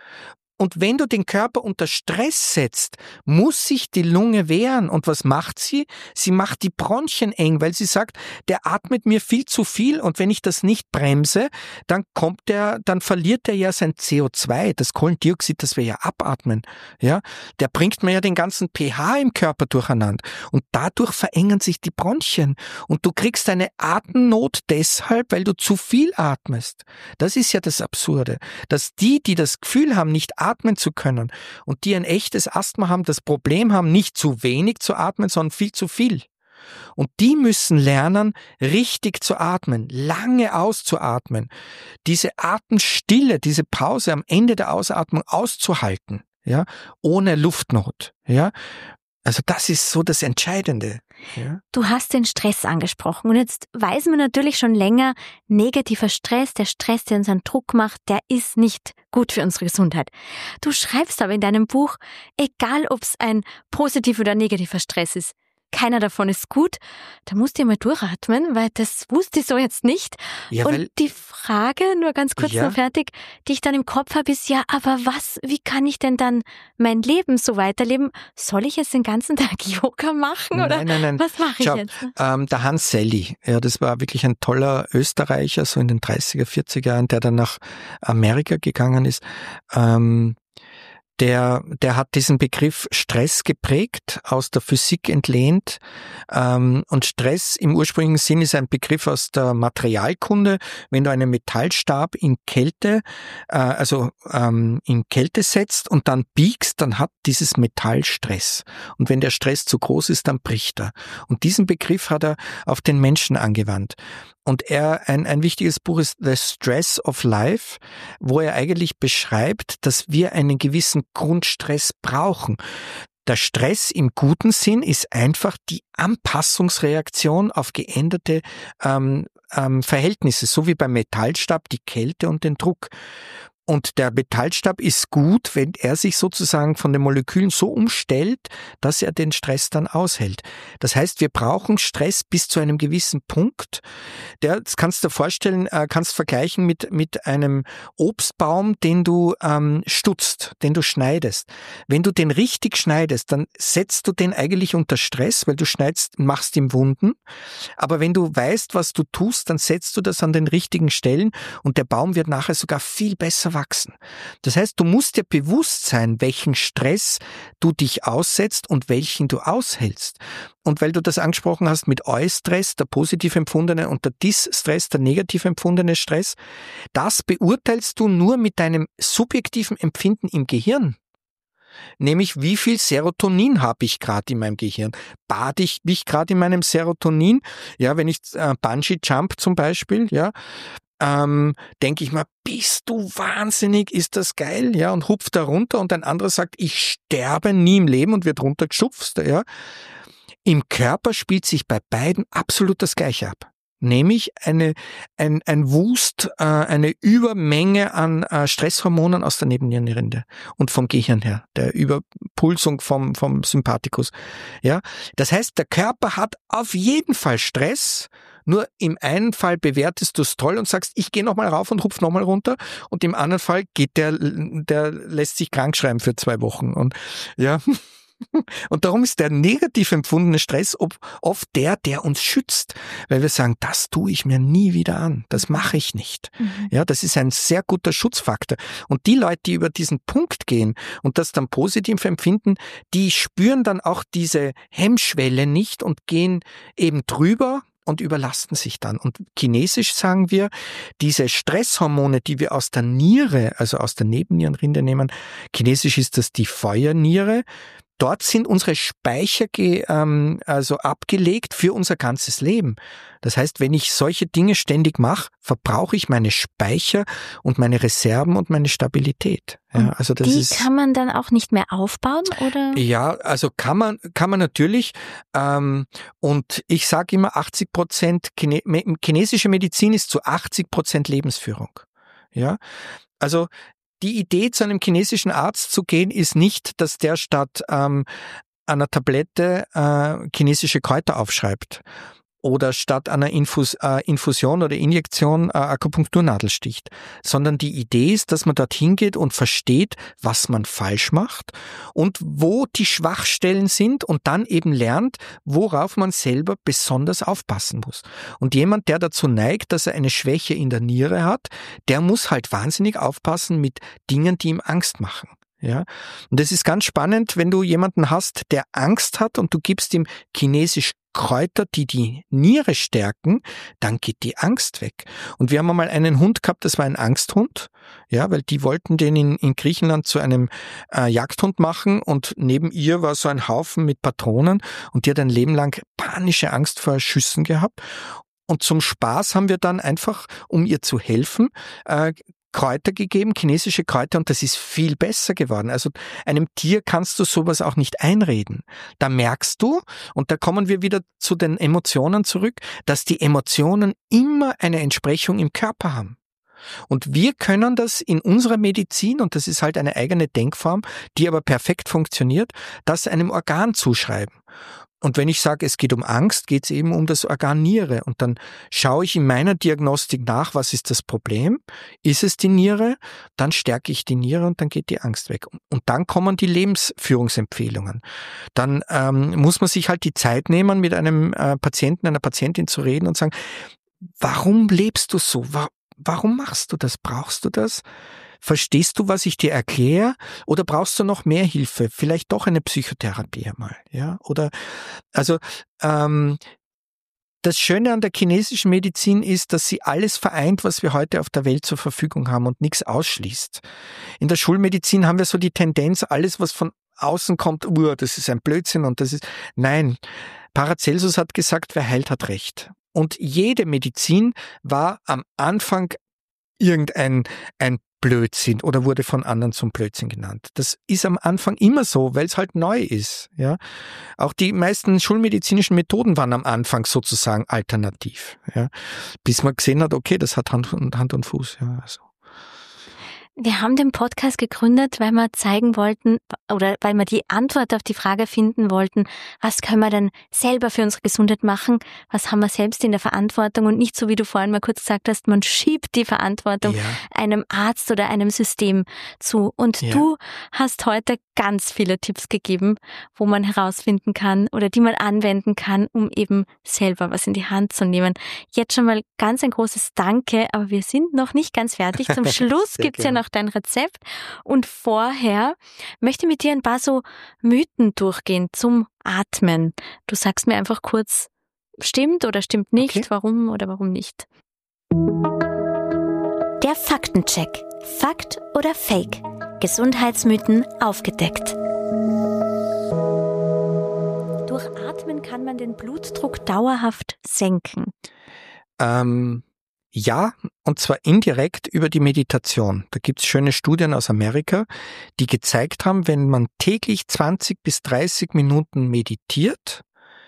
Und wenn du den Körper unter Stress setzt, muss sich die Lunge wehren. Und was macht sie? Sie macht die Bronchien eng, weil sie sagt, der atmet mir viel zu viel und wenn ich das nicht bremse, dann kommt der, dann verliert der ja sein C O zwei, das Kohlendioxid, das wir ja abatmen. Ja, der bringt mir ja den ganzen pH im Körper durcheinander. Und dadurch verengen sich die Bronchien. Und du kriegst eine Atemnot deshalb, weil du zu viel atmest. Das ist ja das Absurde. Dass die, die das Gefühl haben, nicht atmen zu können und die ein echtes Asthma haben, das Problem haben, nicht zu wenig zu atmen, sondern viel zu viel. Und die müssen lernen, richtig zu atmen, lange auszuatmen, diese Atemstille, diese Pause am Ende der Ausatmung auszuhalten, ja, ohne Luftnot, ja. Also das ist so das Entscheidende. Ja. Du hast den Stress angesprochen und jetzt weiß man natürlich schon länger, negativer Stress, der Stress, der uns einen Druck macht, der ist nicht gut für unsere Gesundheit. Du schreibst aber in deinem Buch, egal ob es ein positiver oder negativer Stress ist, keiner davon ist gut, da musst du mal durchatmen, weil das wusste ich so jetzt nicht. Ja, und die Frage, nur ganz kurz ja. noch fertig, die ich dann im Kopf habe, ist ja, aber was, wie kann ich denn dann mein Leben so weiterleben? Soll ich jetzt den ganzen Tag Yoga machen oder nein, nein, nein. was mache ich Schau, jetzt? Ähm, der Hans Selli, ja, das war wirklich ein toller Österreicher, so in den dreißiger, vierziger Jahren, der dann nach Amerika gegangen ist. Ähm, der, der hat diesen Begriff Stress geprägt, aus der Physik entlehnt. Ähm, und Stress im ursprünglichen Sinn ist ein Begriff aus der Materialkunde. Wenn du einen Metallstab in Kälte, äh, also ähm, in Kälte setzt und dann biegst, dann hat dieses Metall Stress. Und wenn der Stress zu groß ist, dann bricht er. Und diesen Begriff hat er auf den Menschen angewandt. Und er, ein, ein wichtiges Buch ist The Stress of Life, wo er eigentlich beschreibt, dass wir einen gewissen Grundstress brauchen. Der Stress im guten Sinn ist einfach die Anpassungsreaktion auf geänderte ähm, ähm, Verhältnisse, so wie beim Metallstab die Kälte und den Druck. Und der Metallstab ist gut, wenn er sich sozusagen von den Molekülen so umstellt, dass er den Stress dann aushält. Das heißt, wir brauchen Stress bis zu einem gewissen Punkt. Der, das kannst du dir vorstellen, äh, kannst vergleichen mit mit einem Obstbaum, den du ähm, stutzt, den du schneidest. Wenn du den richtig schneidest, dann setzt du den eigentlich unter Stress, weil du schneidest, machst ihm Wunden. Aber wenn du weißt, was du tust, dann setzt du das an den richtigen Stellen und der Baum wird nachher sogar viel besser wachsen. Das heißt, du musst dir bewusst sein, welchen Stress du dich aussetzt und welchen du aushältst. Und weil du das angesprochen hast mit Eustress, der positiv empfundene, und der Dis-Stress, der negativ empfundene Stress, das beurteilst du nur mit deinem subjektiven Empfinden im Gehirn. Nämlich, wie viel Serotonin habe ich gerade in meinem Gehirn? Bade ich mich gerade in meinem Serotonin? Ja, wenn ich äh, Bungee Jump zum Beispiel, ja, ähm, denke ich mal, bist du wahnsinnig, ist das geil, ja, und hupft da runter und ein anderer sagt, ich sterbe nie im Leben und wird runtergeschupft, ja. Im Körper spielt sich bei beiden absolut das Gleiche ab. Nämlich eine, ein, ein Wust, äh, eine Übermenge an äh, Stresshormonen aus der Nebennierenrinde und vom Gehirn her, der Überpulsung vom, vom Sympathikus. Ja, das heißt, der Körper hat auf jeden Fall Stress, nur im einen Fall bewertest du es toll und sagst, ich gehe nochmal rauf und hupf nochmal runter, und im anderen Fall geht der, der lässt sich krank schreiben für zwei Wochen und ja. Und darum ist der negativ empfundene Stress oft der, der uns schützt, weil wir sagen, das tue ich mir nie wieder an, das mache ich nicht. Mhm. Ja, das ist ein sehr guter Schutzfaktor. Und die Leute, die über diesen Punkt gehen und das dann positiv empfinden, die spüren dann auch diese Hemmschwelle nicht und gehen eben drüber und überlasten sich dann. Und chinesisch sagen wir, diese Stresshormone, die wir aus der Niere, also aus der Nebennierenrinde nehmen, chinesisch ist das die Feuerniere. Dort sind unsere Speicher ge, ähm, also abgelegt für unser ganzes Leben. Das heißt, wenn ich solche Dinge ständig mache, verbrauche ich meine Speicher und meine Reserven und meine Stabilität. Ja, also das die ist, kann man dann auch nicht mehr aufbauen, oder? Ja, also kann man kann man natürlich. Ähm, und ich sage immer, achtzig Prozent Chine, chinesische Medizin ist zu achtzig Prozent Lebensführung. Ja, also die Idee, zu einem chinesischen Arzt zu gehen, ist nicht, dass der statt ähm, einer Tablette äh, chinesische Kräuter aufschreibt oder statt einer Infus, äh, Infusion oder Injektion äh, Akupunkturnadel sticht, sondern die Idee ist, dass man dorthin geht und versteht, was man falsch macht und wo die Schwachstellen sind und dann eben lernt, worauf man selber besonders aufpassen muss. Und jemand, der dazu neigt, dass er eine Schwäche in der Niere hat, der muss halt wahnsinnig aufpassen mit Dingen, die ihm Angst machen. Ja, und das ist ganz spannend, wenn du jemanden hast, der Angst hat und du gibst ihm chinesisch Kräuter, die die Niere stärken, dann geht die Angst weg. Und wir haben einmal einen Hund gehabt, das war ein Angsthund, ja, weil die wollten den in, in Griechenland zu einem äh, Jagdhund machen und neben ihr war so ein Haufen mit Patronen und die hat ein Leben lang panische Angst vor Schüssen gehabt. Und zum Spaß haben wir dann einfach, um ihr zu helfen, äh, Kräuter gegeben, chinesische Kräuter, und das ist viel besser geworden. Also einem Tier kannst du sowas auch nicht einreden. Da merkst du, und da kommen wir wieder zu den Emotionen zurück, dass die Emotionen immer eine Entsprechung im Körper haben. Und wir können das in unserer Medizin, und das ist halt eine eigene Denkform, die aber perfekt funktioniert, das einem Organ zuschreiben. Und wenn ich sage, es geht um Angst, geht es eben um das Organ Niere. Und dann schaue ich in meiner Diagnostik nach, was ist das Problem? Ist es die Niere? Dann stärke ich die Niere und dann geht die Angst weg. Und dann kommen die Lebensführungsempfehlungen. Dann ähm, muss man sich halt die Zeit nehmen, mit einem äh, Patienten, einer Patientin zu reden und sagen, warum lebst du so? Warum machst du das? Brauchst du das? Verstehst du, was ich dir erkläre? Oder brauchst du noch mehr Hilfe? Vielleicht doch eine Psychotherapie einmal, ja? Oder, also, ähm, das Schöne an der chinesischen Medizin ist, dass sie alles vereint, was wir heute auf der Welt zur Verfügung haben und nichts ausschließt. In der Schulmedizin haben wir so die Tendenz, alles, was von außen kommt, uh, das ist ein Blödsinn und das ist, nein. Paracelsus hat gesagt, wer heilt, hat Recht. Und jede Medizin war am Anfang irgendein ein Blödsinn oder wurde von anderen zum Blödsinn genannt. Das ist am Anfang immer so, weil es halt neu ist. Ja, auch die meisten schulmedizinischen Methoden waren am Anfang sozusagen alternativ. Ja, bis man gesehen hat, okay, das hat Hand und Hand und Fuß. Ja, also. Wir haben den Podcast gegründet, weil wir zeigen wollten oder weil wir die Antwort auf die Frage finden wollten, was können wir denn selber für unsere Gesundheit machen, was haben wir selbst in der Verantwortung und nicht so, wie du vorhin mal kurz gesagt hast, man schiebt die Verantwortung Ja. einem Arzt oder einem System zu. Und Ja. du hast heute ganz viele Tipps gegeben, wo man herausfinden kann oder die man anwenden kann, um eben selber was in die Hand zu nehmen. Jetzt schon mal ganz ein großes Danke, aber wir sind noch nicht ganz fertig. Zum Schluss Sehr gibt's ja gerne. noch dein Rezept. Und vorher möchte ich mit dir ein paar so Mythen durchgehen zum Atmen. Du sagst mir einfach kurz, stimmt oder stimmt nicht, Okay. warum oder warum nicht. Der Faktencheck. Fakt oder Fake? Gesundheitsmythen aufgedeckt. Durch Atmen kann man den Blutdruck dauerhaft senken. Ähm, ja, und zwar indirekt über die Meditation. Da gibt's schöne Studien aus Amerika, die gezeigt haben, wenn man täglich zwanzig bis dreißig Minuten meditiert,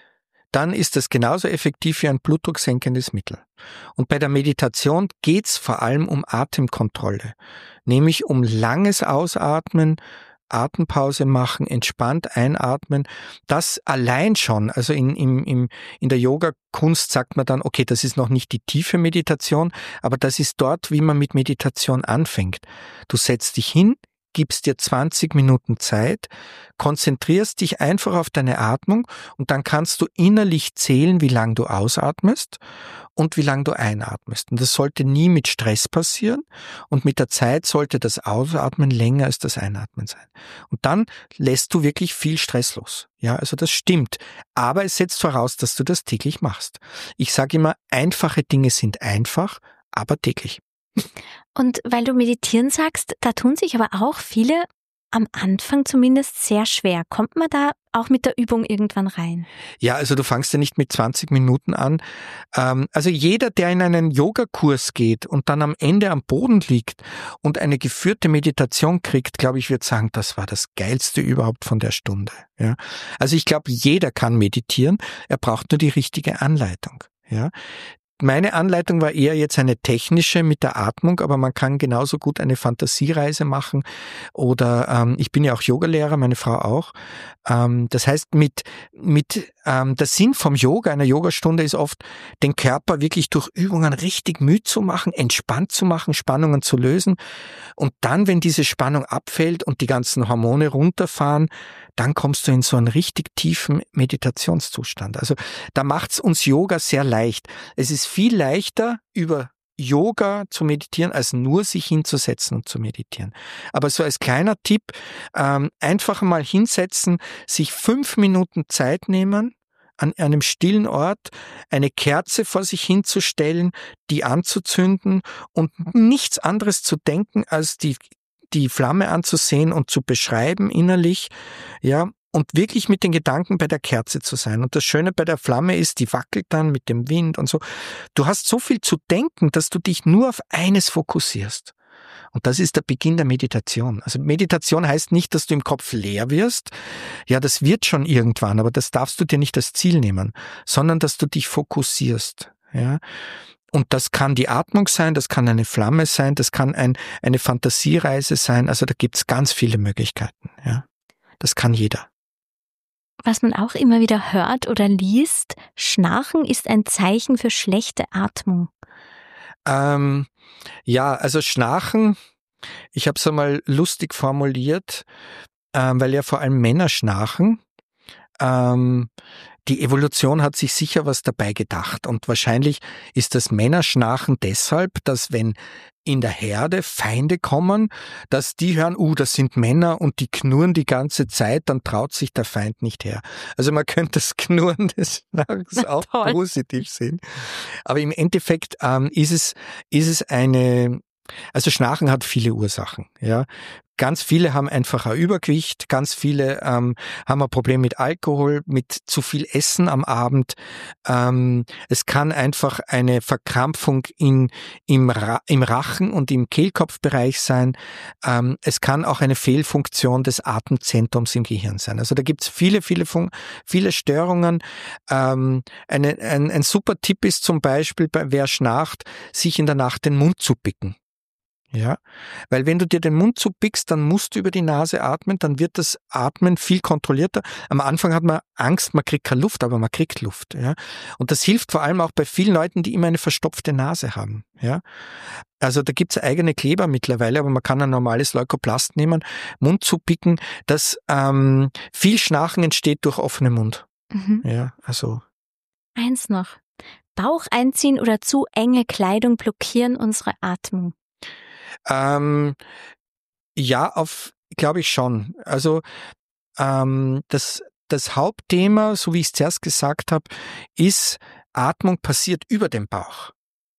dann ist das genauso effektiv wie ein blutdrucksenkendes Mittel. Und bei der Meditation geht's vor allem um Atemkontrolle, nämlich um langes Ausatmen, Atempause machen, entspannt einatmen. Das allein schon, also in, in, in, in der Yoga-Kunst sagt man dann, okay, das ist noch nicht die tiefe Meditation, aber das ist dort, wie man mit Meditation anfängt. Du setzt dich hin, gibst dir zwanzig Minuten Zeit, konzentrierst dich einfach auf deine Atmung und dann kannst du innerlich zählen, wie lang du ausatmest und wie lang du einatmest. Und das sollte nie mit Stress passieren und mit der Zeit sollte das Ausatmen länger als das Einatmen sein. Und dann lässt du wirklich viel Stress los. Ja, also das stimmt. Aber es setzt voraus, dass du das täglich machst. Ich sage immer, einfache Dinge sind einfach, aber täglich. Und weil du meditieren sagst, da tun sich aber auch viele am Anfang zumindest sehr schwer. Kommt man da auch mit der Übung irgendwann rein? Ja, also du fangst ja nicht mit zwanzig Minuten an. Ähm, also jeder, der in einen Yogakurs geht und dann am Ende am Boden liegt und eine geführte Meditation kriegt, glaube ich, wird sagen, das war das Geilste überhaupt von der Stunde. Ja, also ich glaube, jeder kann meditieren. Er braucht nur die richtige Anleitung. Ja. Meine Anleitung war eher jetzt eine technische mit der Atmung, aber man kann genauso gut eine Fantasiereise machen oder ähm, ich bin ja auch Yogalehrer, meine Frau auch. Ähm, das heißt, mit mit ähm, der Sinn vom Yoga, einer Yogastunde ist oft, den Körper wirklich durch Übungen richtig müde zu machen, entspannt zu machen, Spannungen zu lösen und dann, wenn diese Spannung abfällt und die ganzen Hormone runterfahren, dann kommst du in so einen richtig tiefen Meditationszustand. Also da macht's uns Yoga sehr leicht. Es ist viel leichter, über Yoga zu meditieren, als nur sich hinzusetzen und zu meditieren. Aber so als kleiner Tipp, ähm, einfach mal hinsetzen, sich fünf Minuten Zeit nehmen, an einem stillen Ort eine Kerze vor sich hinzustellen, die anzuzünden und nichts anderes zu denken, als die die Flamme anzusehen und zu beschreiben innerlich, ja, und wirklich mit den Gedanken bei der Kerze zu sein. Und das Schöne bei der Flamme ist, die wackelt dann mit dem Wind und so. Du hast so viel zu denken, dass du dich nur auf eines fokussierst. Und das ist der Beginn der Meditation. Also Meditation heißt nicht, dass du im Kopf leer wirst. Ja, das wird schon irgendwann, aber das darfst du dir nicht als Ziel nehmen, sondern dass du dich fokussierst, ja. Und das kann die Atmung sein, das kann eine Flamme sein, das kann ein, eine Fantasiereise sein. Also da gibt's ganz viele Möglichkeiten. Ja, das kann jeder. Was man auch immer wieder hört oder liest, Schnarchen ist ein Zeichen für schlechte Atmung. Ähm, ja, also Schnarchen, ich habe es einmal lustig formuliert, ähm, weil ja vor allem Männer schnarchen. ähm, die Evolution hat sich sicher was dabei gedacht. Und wahrscheinlich ist das Männerschnarchen deshalb, dass wenn in der Herde Feinde kommen, dass die hören, uh, das sind Männer und die knurren die ganze Zeit, dann traut sich der Feind nicht her. Also man könnte das Knurren des Schnarchens auch Toll. positiv sehen. Aber im Endeffekt ähm, ist es, ist es eine, also Schnarchen hat viele Ursachen, ja. Ganz viele haben einfach ein Übergewicht, ganz viele ähm, haben ein Problem mit Alkohol, mit zu viel Essen am Abend. Ähm, es kann einfach eine Verkrampfung in, im, Ra- im Rachen und im Kehlkopfbereich sein. Ähm, es kann auch eine Fehlfunktion des Atemzentrums im Gehirn sein. Also da gibt's viele, viele, Fun- viele Störungen. Ähm, eine, ein, ein super Tipp ist zum Beispiel, bei wer schnarcht, sich in der Nacht den Mund zu picken. Ja, weil wenn du dir den Mund zupickst, dann musst du über die Nase atmen, dann wird das Atmen viel kontrollierter. Am Anfang hat man Angst, man kriegt keine Luft, aber man kriegt Luft. Ja, und das hilft vor allem auch bei vielen Leuten, die immer eine verstopfte Nase haben. Ja, also da gibt's eigene Kleber mittlerweile, aber man kann ein normales Leukoplast nehmen, Mund zupicken, dass ähm, viel Schnarchen entsteht durch offenen Mund. Mhm. Ja, also Eins noch. Bauch einziehen oder zu enge Kleidung blockieren unsere Atmung. Ähm, ja, auf, glaube ich schon. Also ähm, das, das Hauptthema, so wie ich es zuerst gesagt habe, ist, Atmung passiert über dem Bauch.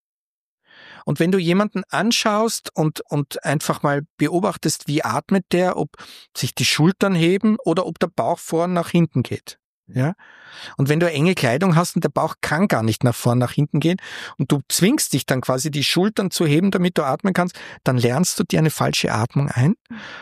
Und wenn du jemanden anschaust und, und einfach mal beobachtest, wie atmet der, ob sich die Schultern heben oder ob der Bauch vorn nach hinten geht. Ja? Und wenn du enge Kleidung hast und der Bauch kann gar nicht nach vorn, nach hinten gehen und du zwingst dich dann quasi die Schultern zu heben, damit du atmen kannst, dann lernst du dir eine falsche Atmung ein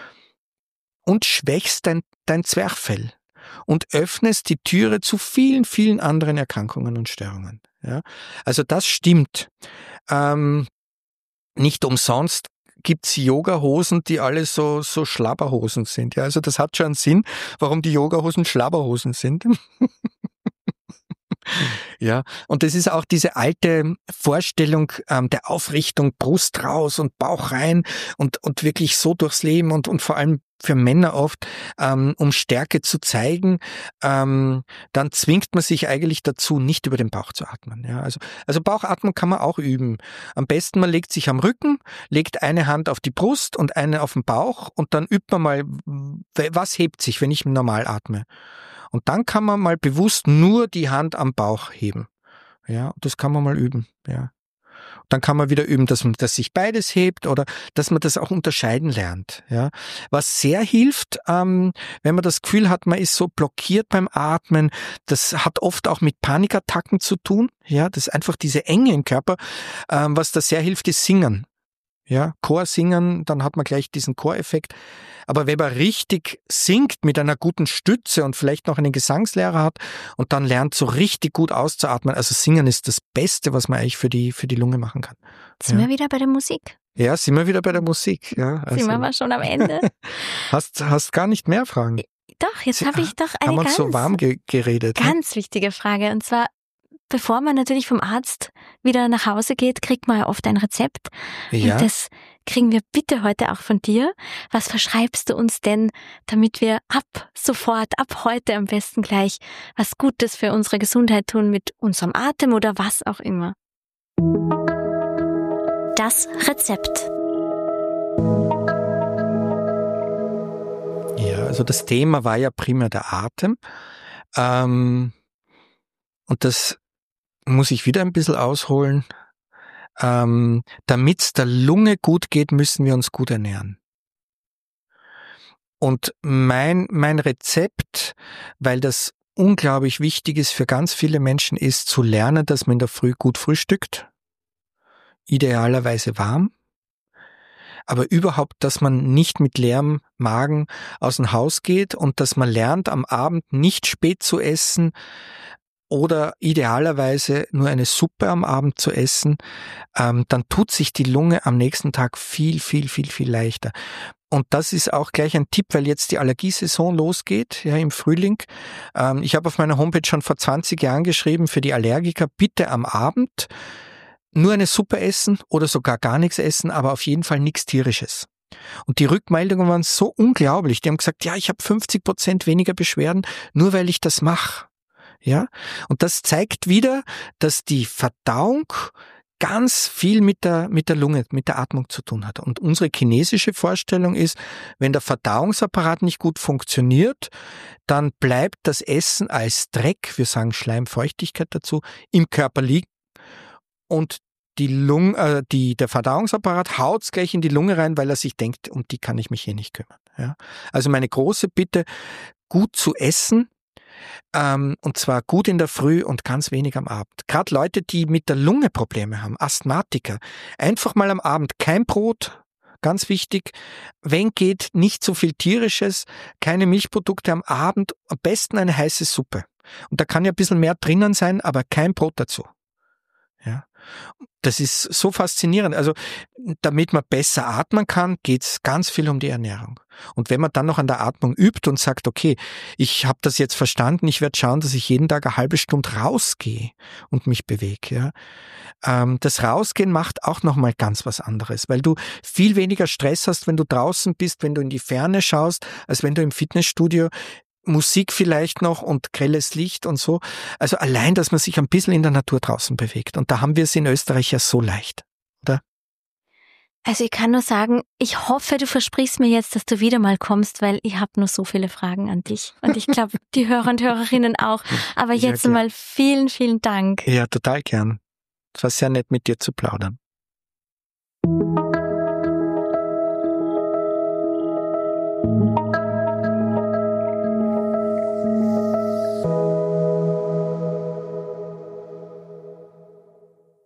und schwächst dein, dein Zwerchfell und öffnest die Türe zu vielen, vielen anderen Erkrankungen und Störungen. Ja? Also das stimmt. Ähm, nicht umsonst gibt's Yoga-Hosen, die alle so, so Schlabberhosen sind. Ja, also das hat schon einen Sinn, warum die Yoga-Hosen Schlabberhosen sind. Ja, und das ist auch diese alte Vorstellung ähm, der Aufrichtung, Brust raus und Bauch rein und, und wirklich so durchs Leben und, und vor allem für Männer oft, ähm, um Stärke zu zeigen, ähm, dann zwingt man sich eigentlich dazu, nicht über den Bauch zu atmen. Ja, also, also Bauchatmung kann man auch üben. Am besten, man legt sich am Rücken, legt eine Hand auf die Brust und eine auf den Bauch und dann übt man mal, was hebt sich, wenn ich normal atme. Und dann kann man mal bewusst nur die Hand am Bauch heben. Ja, das kann man mal üben. Ja. Dann kann man wieder üben, dass man, dass sich beides hebt oder dass man das auch unterscheiden lernt. Ja. Was sehr hilft, ähm, wenn man das Gefühl hat, man ist so blockiert beim Atmen, das hat oft auch mit Panikattacken zu tun. Ja, das ist einfach diese Enge im Körper. Ähm, was da sehr hilft, ist Singen. Ja, Chor singen, dann hat man gleich diesen Choreffekt. Aber wenn man richtig singt mit einer guten Stütze und vielleicht noch einen Gesangslehrer hat und dann lernt so richtig gut auszuatmen, also Singen ist das Beste, was man eigentlich für die, für die Lunge machen kann. Sind Ja. wir wieder bei der Musik? Ja, sind wir wieder bei der Musik. Ja, also. Sind wir aber schon am Ende? hast, hast gar nicht mehr Fragen. Doch, jetzt Sie- habe ich doch eine Haben wir uns ganz, so warm ge- geredet. Ne? ganz wichtige Frage. Und zwar, bevor man natürlich vom Arzt wieder nach Hause geht, kriegt man ja oft ein Rezept. Ja. Und das kriegen wir bitte heute auch von dir. Was verschreibst du uns denn, damit wir ab sofort, ab heute am besten gleich was Gutes für unsere Gesundheit tun mit unserem Atem oder was auch immer? Das Rezept. Ja, also das Thema war ja primär der Atem. Ähm, und das muss ich wieder ein bisschen ausholen. Ähm, damit es der Lunge gut geht, müssen wir uns gut ernähren. Und mein, mein Rezept, weil das unglaublich wichtig ist für ganz viele Menschen, ist zu lernen, dass man in der Früh gut frühstückt. Idealerweise warm. Aber überhaupt, dass man nicht mit leerem Magen aus dem Haus geht und dass man lernt, am Abend nicht spät zu essen oder idealerweise nur eine Suppe am Abend zu essen, ähm, dann tut sich die Lunge am nächsten Tag viel, viel, viel, viel leichter. Und das ist auch gleich ein Tipp, weil jetzt die Allergiesaison losgeht, ja, im Frühling. Ähm, ich habe auf meiner Homepage schon vor zwanzig Jahren geschrieben, für die Allergiker, bitte am Abend nur eine Suppe essen oder sogar gar nichts essen, aber auf jeden Fall nichts Tierisches. Und die Rückmeldungen waren so unglaublich. Die haben gesagt, ja, ich habe fünfzig Prozent weniger Beschwerden, nur weil ich das mache. Ja? Und das zeigt wieder, dass die Verdauung ganz viel mit der, mit der Lunge, mit der Atmung zu tun hat. Und unsere chinesische Vorstellung ist, wenn der Verdauungsapparat nicht gut funktioniert, dann bleibt das Essen als Dreck, wir sagen Schleimfeuchtigkeit dazu, im Körper liegen und die Lunge, äh, die, der Verdauungsapparat haut's gleich in die Lunge rein, weil er sich denkt, um die kann ich mich hier nicht kümmern. Ja? Also meine große Bitte, gut zu essen, Ähm, und zwar gut in der Früh und ganz wenig am Abend. Gerade Leute, die mit der Lunge Probleme haben, Asthmatiker, einfach mal am Abend kein Brot, ganz wichtig. Wenn geht, nicht so viel Tierisches, keine Milchprodukte am Abend, am besten eine heiße Suppe. Und da kann ja ein bisschen mehr drinnen sein, aber kein Brot dazu. Ja. Das ist so faszinierend. Also, damit man besser atmen kann, geht's ganz viel um die Ernährung. Und wenn man dann noch an der Atmung übt und sagt, okay, ich habe das jetzt verstanden, ich werde schauen, dass ich jeden Tag eine halbe Stunde rausgehe und mich bewege. Ja. Ähm, das Rausgehen macht auch nochmal ganz was anderes, weil du viel weniger Stress hast, wenn du draußen bist, wenn du in die Ferne schaust, als wenn du im Fitnessstudio Musik vielleicht noch und grelles Licht und so. Also allein, dass man sich ein bisschen in der Natur draußen bewegt. Und da haben wir es in Österreich ja so leicht, oder? Also ich kann nur sagen, ich hoffe, du versprichst mir jetzt, dass du wieder mal kommst, weil ich habe nur so viele Fragen an dich. Und ich glaube, die Hörer und Hörerinnen auch. Aber jetzt ja, mal vielen, vielen Dank. Ja, total gern. Es war sehr nett, mit dir zu plaudern.